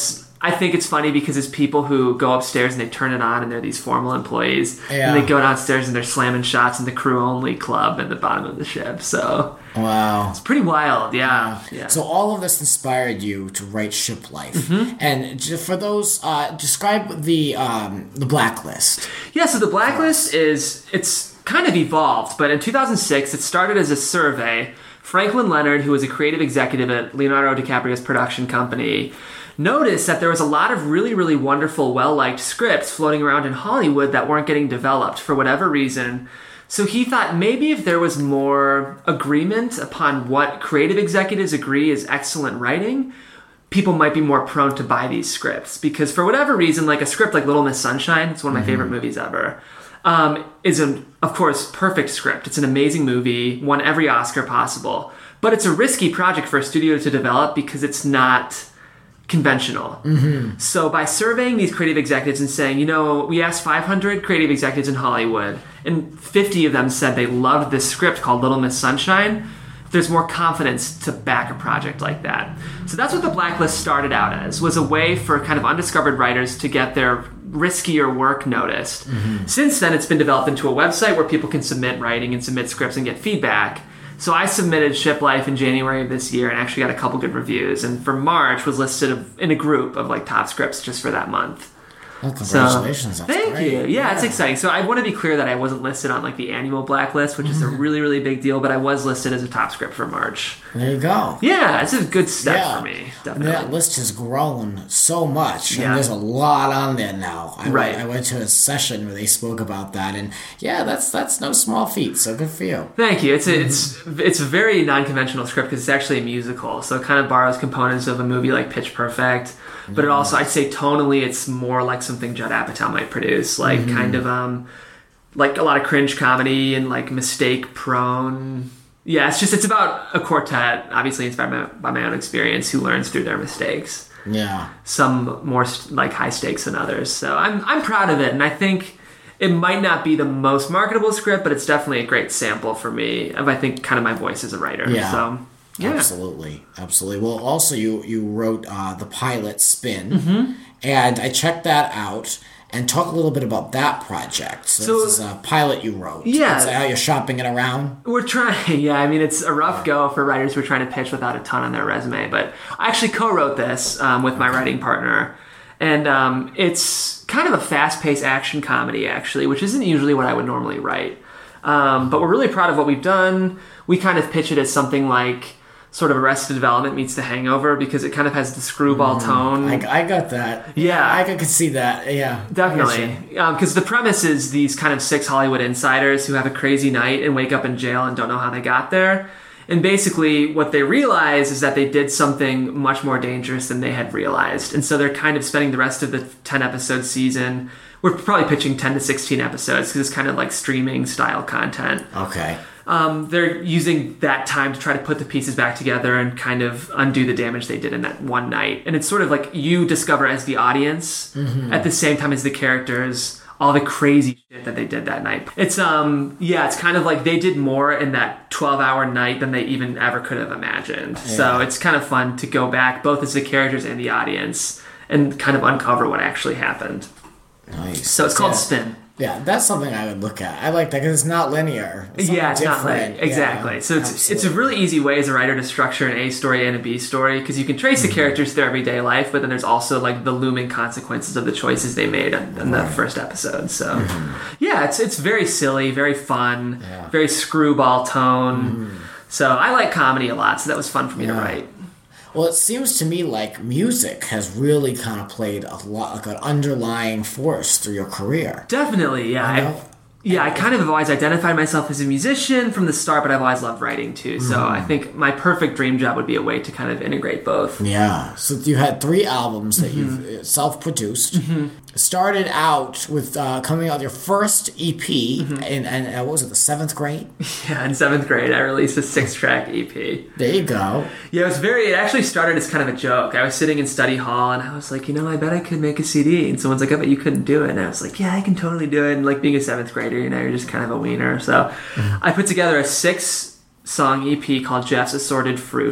I think it's funny because it's people who go upstairs and they turn it on and they're these formal employees. Yeah. And they go downstairs and they're slamming shots in the crew-only club at the bottom of the ship. So wow. It's pretty wild, yeah. yeah. So all of this inspired you to write Ship Life. Mm-hmm. And just for those, uh, describe the um, the Blacklist. Yeah, so the Blacklist is, it's kind of evolved, but in two thousand six, it started as a survey. Franklin Leonard, who was a creative executive at Leonardo DiCaprio's production company, noticed that there was a lot of really, really wonderful, well-liked scripts floating around in Hollywood that weren't getting developed for whatever reason. So he thought maybe if there was more agreement upon what creative executives agree is excellent writing, people might be more prone to buy these scripts. Because for whatever reason, like a script like Little Miss Sunshine, it's one of my mm-hmm. favorite movies ever, um, is, an, of course, perfect script. It's an amazing movie, won every Oscar possible. But it's a risky project for a studio to develop because it's not conventional. Mm-hmm. So by surveying these creative executives and saying, you know, we asked five hundred creative executives in Hollywood, and fifty of them said they loved this script called Little Miss Sunshine, there's more confidence to back a project like that. So that's what the Blacklist started out as, was a way for kind of undiscovered writers to get their riskier work noticed. Mm-hmm. Since then, it's been developed into a website where people can submit writing and submit scripts and get feedback. So I submitted Ship Life in January of this year and actually got a couple good reviews. And for March, was listed in a group of like top scripts just for that month. Well, congratulations. So, That's thank great. you. Yeah, yeah, it's exciting. So I want to be clear that I wasn't listed on like the annual Blacklist, which is a really, really big deal, but I was listed as a top script for March. There you go. Yeah, it's a good step yeah. for me. Definitely. That list has grown so much, yeah. and there's a lot on there now. I right. Went, I went to a session where they spoke about that, and yeah, that's that's no small feat. So good for you. Thank you. It's a, it's it's a very non-conventional script because it's actually a musical, so it kind of borrows components of a movie like Pitch Perfect. But it also, I'd say tonally, it's more like something Judd Apatow might produce, like mm-hmm. kind of um, like a lot of cringe comedy and like mistake prone. Yeah, it's just it's about a quartet, obviously inspired by, by my own experience, who learns through their mistakes. Yeah, some more like high stakes than others. So I'm I'm proud of it, and I think it might not be the most marketable script, but it's definitely a great sample for me of I think kind of my voice as a writer. Yeah. So. Yeah. Absolutely, absolutely. Well, also you you wrote uh, the pilot Spin, mm-hmm. and I checked that out. And talk a little bit about that project. So, so this is a pilot you wrote. Yeah, is that how you're shopping it around? We're trying. Yeah, I mean it's a rough go for writers who are trying to pitch without a ton on their resume. But I actually co-wrote this um, with my writing partner, and um, it's kind of a fast-paced action comedy actually, which isn't usually what I would normally write. Um, but we're really proud of what we've done. We kind of pitch it as something like sort of Arrested Development meets The Hangover because it kind of has the screwball mm, tone. I, I got that. Yeah. I could see that. Yeah. Definitely. Because um, the premise is these kind of six Hollywood insiders who have a crazy night and wake up in jail and don't know how they got there. And basically what they realize is that they did something much more dangerous than they had realized. And so they're kind of spending the rest of the ten-episode season. We're probably pitching ten to sixteen episodes because it's kind of like streaming style content. Okay. Um, they're using that time to try to put the pieces back together and kind of undo the damage they did in that one night. And it's sort of like you discover as the audience mm-hmm. at the same time as the characters all the crazy shit that they did that night. It's um yeah, it's kind of like they did more in that twelve hour night than they even ever could have imagined. Yeah. So it's kind of fun to go back both as the characters and the audience and kind of uncover what actually happened. Nice. So it's called yeah. Spin. Yeah, that's something I would look at. I like that because it's not linear. It's yeah, it's different. not linear. Exactly. Yeah, so it's absolutely. it's a really easy way as a writer to structure an A story and a B story because you can trace mm-hmm. the characters through their everyday life, but then there's also like the looming consequences of the choices they made in, in right. the first episode. So mm-hmm. yeah, it's it's very silly, very fun, yeah. very screwball tone. Mm-hmm. So I like comedy a lot, so that was fun for me yeah. to write. Well, it seems to me like music has really kind of played a lot, like an underlying force through your career. Definitely, yeah. You know? I, yeah, I kind of have always identified myself as a musician from the start, but I've always loved writing too. So mm. I think my perfect dream job would be a way to kind of integrate both. Yeah. So you had three albums that mm-hmm. you've self-produced. Mm-hmm. Started out with uh, coming out with your first E P mm-hmm. in, and uh, what was it, the seventh grade? Yeah, in seventh grade, I released a six-track E P. There you go. Yeah, it was very. It actually started as kind of a joke. I was sitting in study hall, and I was like, you know, I bet I could make a C D. And someone's like, I bet you couldn't do it. And I was like, yeah, I can totally do it. And like being a seventh grader, you know, you're just kind of a wiener. So mm-hmm. I put together a six-song E P called Jeff's Assorted Fruit.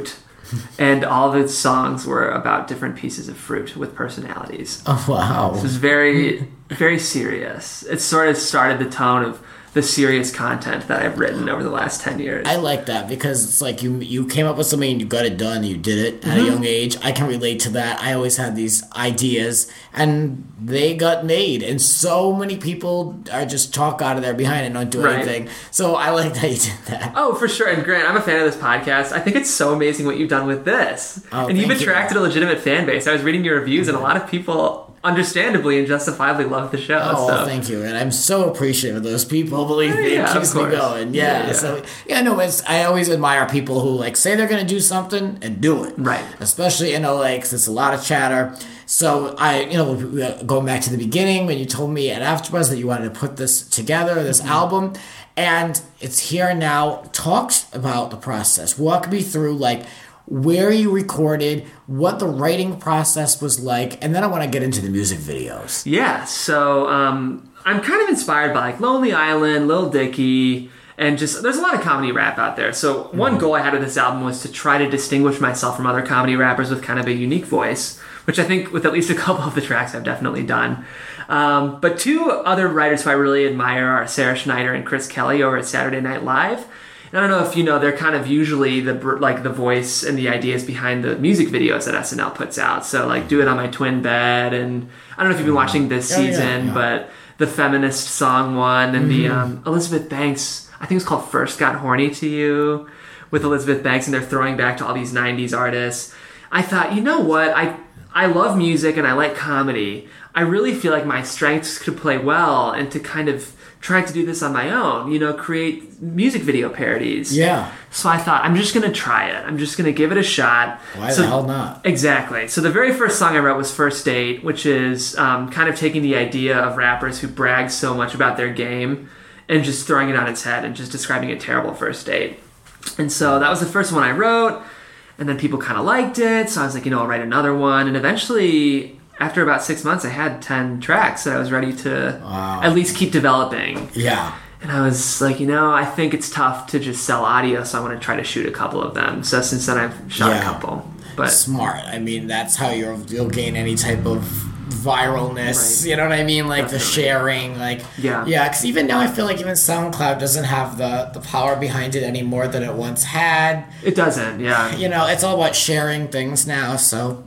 and all of its songs were about different pieces of fruit with personalities. Oh, wow. This was very, very serious. It sort of started the tone of the serious content that I've written over the last ten years. I like that because it's like you you came up with something and you got it done, you did it at mm-hmm. a young age. I can relate to that. I always had these ideas and they got made, and so many people are just talk out of there behind and don't do right. anything. So I like that you did that. Oh, for sure. And Grant, I'm a fan of this podcast. I think it's so amazing what you've done with this. Oh, and you've you. attracted a legitimate fan base. I was reading your reviews and a lot of people understandably and justifiably love the show. Oh, so. well, thank you. And I'm so appreciative of those people. Believe me, yeah, it keeps me going. Yeah. yeah, yeah. So, yeah, no, it's, I always admire people who, like, say they're going to do something and do it. Right. Especially, you know, like, 'cause it's a lot of chatter. So, I, you know, going back to the beginning, when you told me at AfterBuzz that you wanted to put this together, this mm-hmm. album, and it's here now. Talk about the process. Walk me through, like, where you recorded, what the writing process was like, and then I want to get into the music videos. Yeah, so um, I'm kind of inspired by like Lonely Island, Lil Dicky, and just there's a lot of comedy rap out there. So one mm-hmm. goal I had with this album was to try to distinguish myself from other comedy rappers with kind of a unique voice, which I think with at least a couple of the tracks I've definitely done. Um, but two other writers who I really admire are Sarah Schneider and Chris Kelly over at Saturday Night Live. I don't know if you know, they're kind of usually the like the voice and the ideas behind the music videos that S N L puts out. So like Do It on My Twin Bed, and I don't know if you've been watching this oh, season, yeah, yeah. but the feminist song one and mm-hmm. the um, Elizabeth Banks, I think it's called First Got Horny to You with Elizabeth Banks, and they're throwing back to all these nineties artists. I thought, you know what, I I love music and I like comedy. I really feel like my strengths could play well and to kind of trying to do this on my own, you know, create music video parodies. Yeah. So I thought, I'm just going to try it. I'm just going to give it a shot. Why so, the hell not? Exactly. So the very first song I wrote was First Date, which is um, kind of taking the idea of rappers who brag so much about their game and just throwing it on its head and just describing a terrible first date. And so that was the first one I wrote, and then people kind of liked it. So I was like, you know, I'll write another one. And eventually, after about six months, I had ten tracks that I was ready to wow. at least keep developing. Yeah. And I was like, you know, I think it's tough to just sell audio, so I want to try to shoot a couple of them. So since then, I've shot yeah. a couple. But smart. I mean, that's how you'll, you'll gain any type of viralness. Right. You know what I mean? Like Definitely. the sharing. Like Yeah. Yeah, because even now I feel like even SoundCloud doesn't have the, the power behind it any more than it once had. It doesn't, yeah. You know, it's all about sharing things now, so...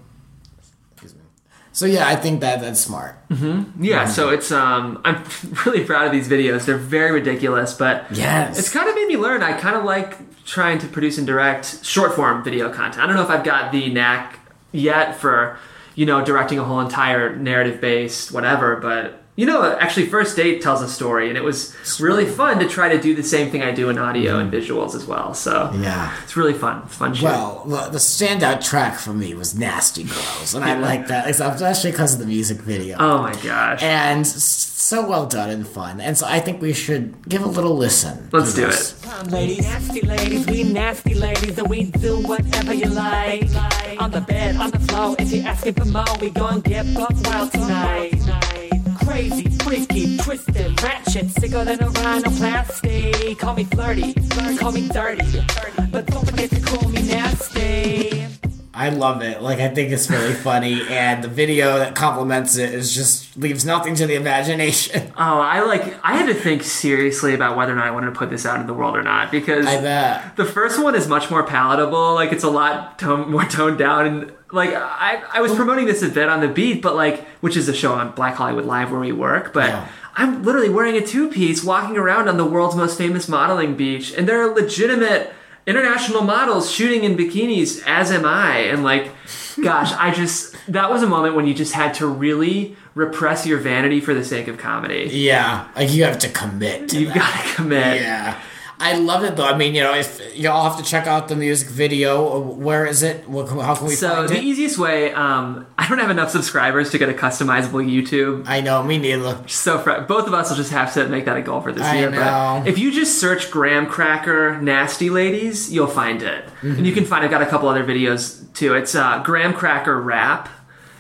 So yeah, I think that that's smart. Mm-hmm. Yeah, mm-hmm. so it's um, I'm really proud of these videos. They're very ridiculous, but yes. it's kind of made me learn. I kind of like trying to produce and direct short form video content. I don't know if I've got the knack yet for, you know, directing a whole entire narrative based whatever, but you know, actually First Date tells a story, and it was really fun to try to do the same thing I do in audio and visuals as well. So yeah, it's really fun. It's fun shit. Well, the standout track for me was Nasty Girls, and I like that, especially because of the music video. Oh my gosh. And so well done and fun. And so I think we should give a little listen. Let's do this. it. Come, ladies. Nasty ladies, we nasty ladies, and we do whatever you like. On the bed, on the floor, if you're asking for more, we gon' get buck wild tonight. Crazy, freaky, twisted, ratchet, sicker than a rhinoplasty. Call me flirty, call me dirty, but don't forget to call me nasty. I love it. Like, I think it's really funny, and the video that complements it is just leaves nothing to the imagination. Oh, I like. I had to think seriously about whether or not I wanted to put this out in the world or not, because I bet. The first one is much more palatable. Like, it's a lot tone, more toned down, and like I, I was promoting this a bit on The Beat, but like, which is a show on Black Hollywood Live where we work, but. Yeah. I'm literally wearing a two-piece, walking around on the world's most famous modeling beach, and there are legitimate international models shooting in bikinis, as am I. And like, gosh, I just, that was a moment when you just had to really repress your vanity for the sake of comedy. Yeah, like you have to commit to You've got to commit. Yeah. I love it though. I mean, you know, if y'all have to check out the music video, where is it? How can we so find it? So the easiest way, um, I don't have enough subscribers to get a customizable YouTube. I know, me neither. So fr- both of us will just have to make that a goal for this I year. know. But if you just search Graham Cracker Nasty Ladies, you'll find it. Mm-hmm. And you can find, I've got a couple other videos too. It's uh, Graham Cracker Rap.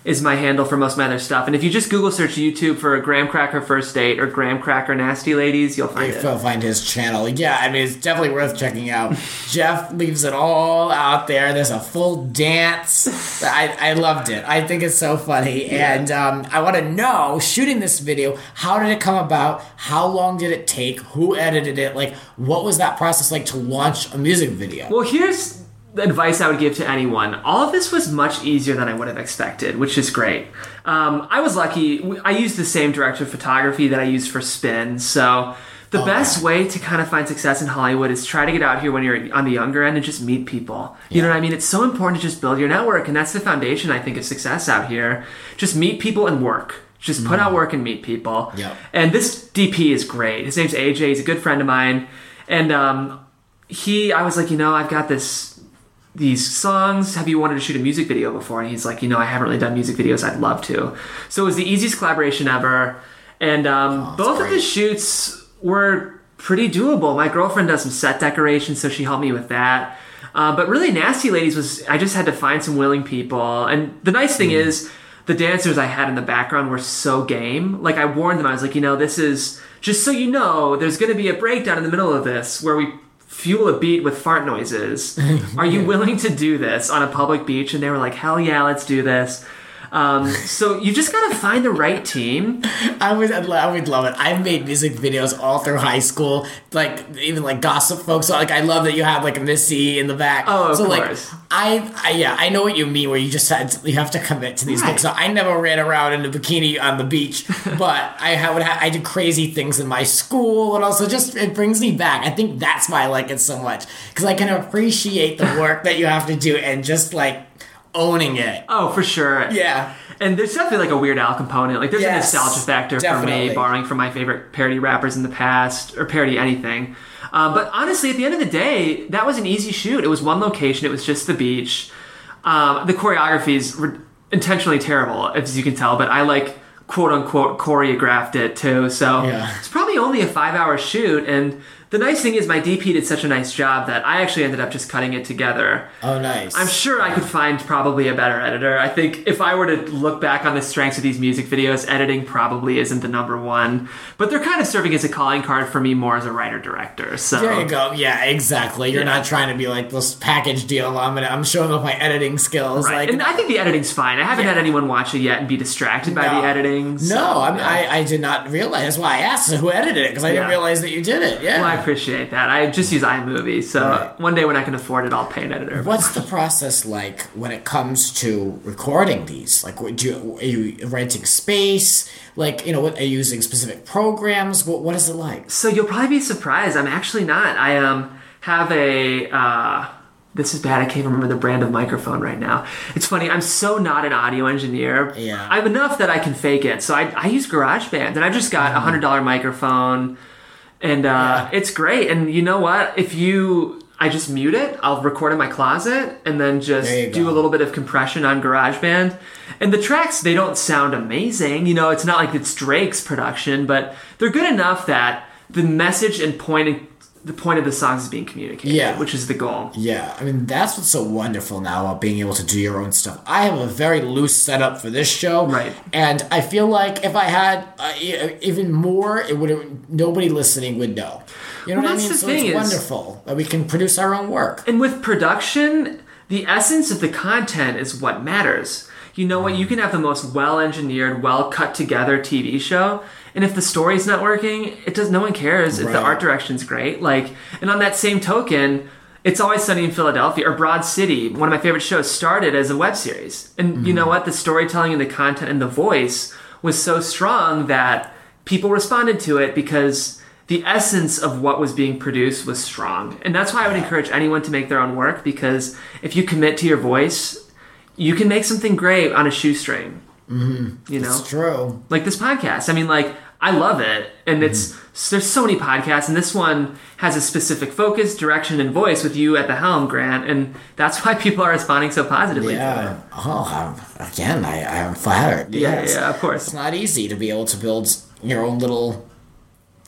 is my handle for most of my other stuff. And if you just Google search YouTube for Graham Cracker First Date or Graham Cracker Nasty Ladies, you'll find it. You'll find his channel. Yeah, I mean, it's definitely worth checking out. Jeff leaves it all out there. There's a full dance. I, I loved it. I think it's so funny. Yeah. And um, I want to know, shooting this video, how did it come about? How long did it take? Who edited it? Like, what was that process like to launch a music video? Well, here's the advice I would give to anyone. All of this was much easier than I would have expected, which is great. Um, I was lucky. I used the same director of photography that I used for Spin. So the oh, best yeah. way to kind of find success in Hollywood is try to get out here when you're on the younger end and just meet people. You yeah. know what I mean? It's so important to just build your network. And that's the foundation, I think, of success out here. Just meet people and work. Just put mm. out work and meet people. Yep. And this D P is great. His name's A J. He's a good friend of mine. And um, he, I was like, you know, I've got this... these songs, have you wanted to shoot a music video before? And he's like, you know, I haven't really done music videos. I'd love to. So it was the easiest collaboration ever. And um, oh, both great. of the shoots were pretty doable. My girlfriend does some set decoration, so she helped me with that. Uh, but really, Nasty Ladies was, I just had to find some willing people. And the nice thing mm. is, the dancers I had in the background were so game. Like, I warned them. I was like, you know, this is, just so you know, there's going to be a breakdown in the middle of this where we fuel a beat with fart noises. Are you willing to do this on a public beach? And they were like, hell yeah, let's do this. Um, so you just gotta find the right team. I would, I would love it. I've made music videos all through high school, like even like gossip folks. So like, I love that you have like a Missy in the back. Oh, of so course. like, I, I, yeah, I know what you mean. Where you just had to, you have to commit to these right. things. So I never ran around in a bikini on the beach, but I ha- would ha- I did crazy things in my school, and also just it brings me back. I think that's why I like it so much, because I can appreciate the work that you have to do and just like owning it. Oh, for sure. Yeah. And there's definitely like a Weird Al component. Like there's yes, a nostalgia factor definitely. for me, borrowing from my favorite parody rappers in the past, or parody anything. Um, but honestly, at the end of the day, that was an easy shoot. It was one location. It was just the beach. Um, the choreography is re- intentionally terrible, as you can tell, but I like quote unquote choreographed it too. So yeah. it's probably only a five hour shoot. And the nice thing is my D P did such a nice job that I actually ended up just cutting it together. Oh, nice. I'm sure I could find probably a better editor. I think if I were to look back on the strengths of these music videos, editing probably isn't the number one. But they're kind of serving as a calling card for me more as a writer-director. So there you go. Yeah, exactly. You're yeah. not trying to be like this package deal. I'm gonna, I'm showing off my editing skills. Right. Like, and I think the editing's fine. I haven't yeah. had anyone watch it yet and be distracted by no. the editing. So, no, I, mean, no. I I did not realize. That's why I asked who edited it, because I didn't Yeah. realize that you did it. Yeah. Well, I appreciate that. I just use iMovie, so Right. one day when I can afford it, I'll pay an editor. What's the process like when it comes to recording these? Like, what, do you, are you renting space? Like, you know, what, are you using specific programs? What What is it like? So you'll probably be surprised. I'm actually not. I um have a... Uh, this is bad. I can't remember the brand of microphone right now. It's funny. I'm so not an audio engineer. Yeah. I'm enough that I can fake it. So I, I use GarageBand, and I just got a one hundred dollars microphone, and uh, Yeah. it's great. And you know what? If you... I just mute it. I'll record in my closet and then just There you do go. a little bit of compression on GarageBand. And the tracks, they don't sound amazing. You know, it's not like it's Drake's production, but they're good enough that the message and point, the point of the songs is being communicated, Yeah. which is the goal. Yeah, I mean, that's what's so wonderful now about being able to do your own stuff. I have a very loose setup for this show. Right. And I feel like if I had uh, e- even more, it would nobody listening would know. You know Well, what I that's mean? the So thing it's is- wonderful that we can produce our own work. And with production, the essence of the content is what matters. You know what? You can have the most well-engineered, well-cut-together T V show, and if the story's not working, it does. No one cares if the Right. art direction's great. Like, and on that same token, It's Always Sunny in Philadelphia, or Broad City, one of my favorite shows, started as a web series. And mm-hmm. you know what? The storytelling and the content and the voice was so strong that people responded to it because the essence of what was being produced was strong. And that's why I would encourage anyone to make their own work, because if you commit to your voice, you can make something great on a shoestring. Mm-hmm. You know? It's true. Like this podcast. I mean, like, I love it. And it's mm-hmm. there's so many podcasts, and this one has a specific focus, direction, and voice with you at the helm, Grant. And that's why people are responding so positively to it. Yeah. Oh, I'm, again, I, I'm flattered. Yeah, Yes. yeah, of course. It's not easy to be able to build your own little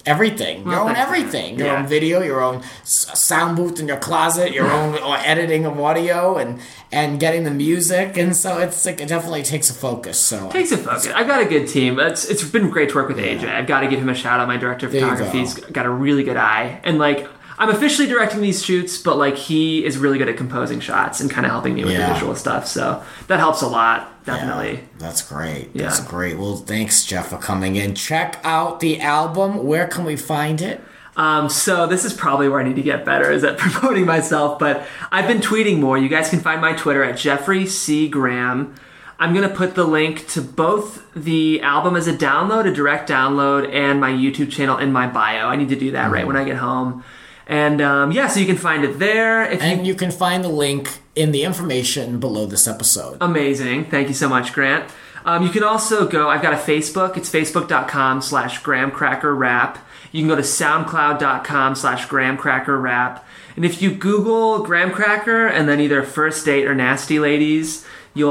everything. Well, your own thanks, everything. Your yeah. own video, your own s- sound booth in your closet, your own uh, editing of audio, and and getting the music. And so it's like it definitely takes a focus. So Takes a focus. I've got a good team. It's it's been great to work with A J. I've got to give him a shout out. My director of There you photography. go. He's got a really good eye. And like I'm officially directing these shoots, but like he is really good at composing shots and kind of helping me with Yeah. the visual stuff. So that helps a lot. Definitely. Yeah, that's great. Yeah. That's great. Well, thanks, Jeff, for coming in. Check out the album. Where can we find it? Um, so this is probably where I need to get better, is at promoting myself, but I've been tweeting more. You guys can find my Twitter at Jeffrey C. Graham. I'm going to put the link to both the album as a download, a direct download, and my YouTube channel in my bio. I need to do that right when I get home. And um, yeah, so you can find it there. If you And you can find the link in the information below this episode. Amazing. Thank you so much, Grant. Um, you can also go, I've got a Facebook. It's facebook.com slash gramcrackerrap. You can go to soundcloud.com slash gramcrackerrap. And if you Google Graham Cracker and then either First Date or Nasty Ladies, you'll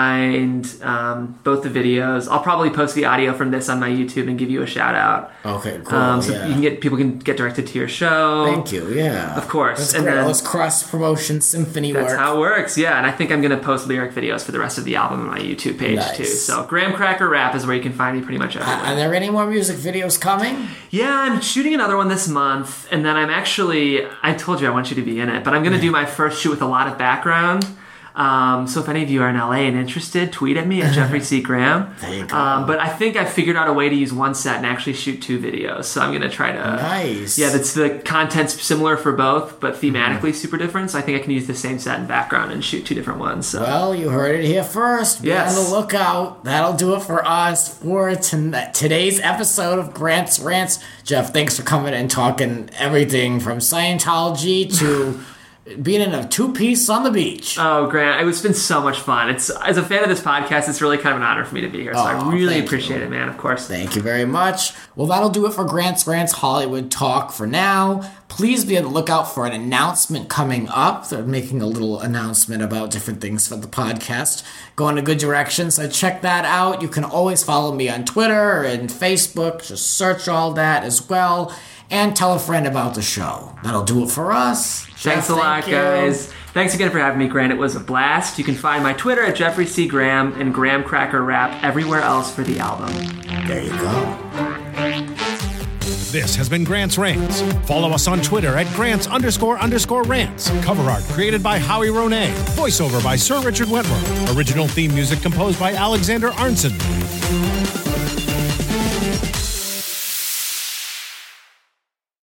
find um, both the videos. I'll probably post the audio from this on my YouTube and give you a shout out. Okay, cool. Um, so yeah. you can get people can get directed to your show. Thank you. Yeah, Of course. That's And great. then- All this cross promotion symphony That's work. how it works, yeah. And I think I'm going to post lyric videos for the rest of the album on my YouTube page, Nice. too. So Graham Cracker Rap is where you can find me pretty much everywhere. Are there any more music videos coming? Yeah, I'm shooting another one this month, and then I'm actually, I told you I want you to be in it, but I'm going to do my first shoot with a lot of background. Um, so if any of you are in L A and interested, tweet at me at Jeffrey C. Graham. There you go. Um, but I think I figured out a way to use one set and actually shoot two videos. So I'm going to try to... Nice. Yeah, that's the content's similar for both, but Mm-hmm. thematically super different. So I think I can use the same set and background and shoot two different ones. So. Well, you heard it here first. Be Yes. on the lookout. That'll do it for us for ton- today's episode of Grant's Rants. Jeff, thanks for coming and talking everything from Scientology to being in a two-piece on the beach. Oh, Grant, it's been so much fun. It's as a fan of this podcast, it's really kind of an honor for me to be here. So Oh, I really thank appreciate you. it, man. Of course. Thank you very much. Well, that'll do it for Grant's Rants Hollywood Talk for now. Please be on the lookout for an announcement coming up. They're making a little announcement about different things for the podcast. Going a good direction, so check that out. You can always follow me on Twitter and Facebook. Just search all that as well. And tell a friend about the show. That'll do it for us. Thanks Jeff, a lot, thank you. guys. Thanks again for having me, Grant. It was a blast. You can find my Twitter at Jeffrey C. Graham and Graham Cracker Rap everywhere else for the album. There you go. This has been Grant's Rants. Follow us on Twitter at Grants underscore underscore rants. Cover art created by Howie Ronay. Voiceover by Sir Richard Wentworth. Original theme music composed by Alexander Arnson.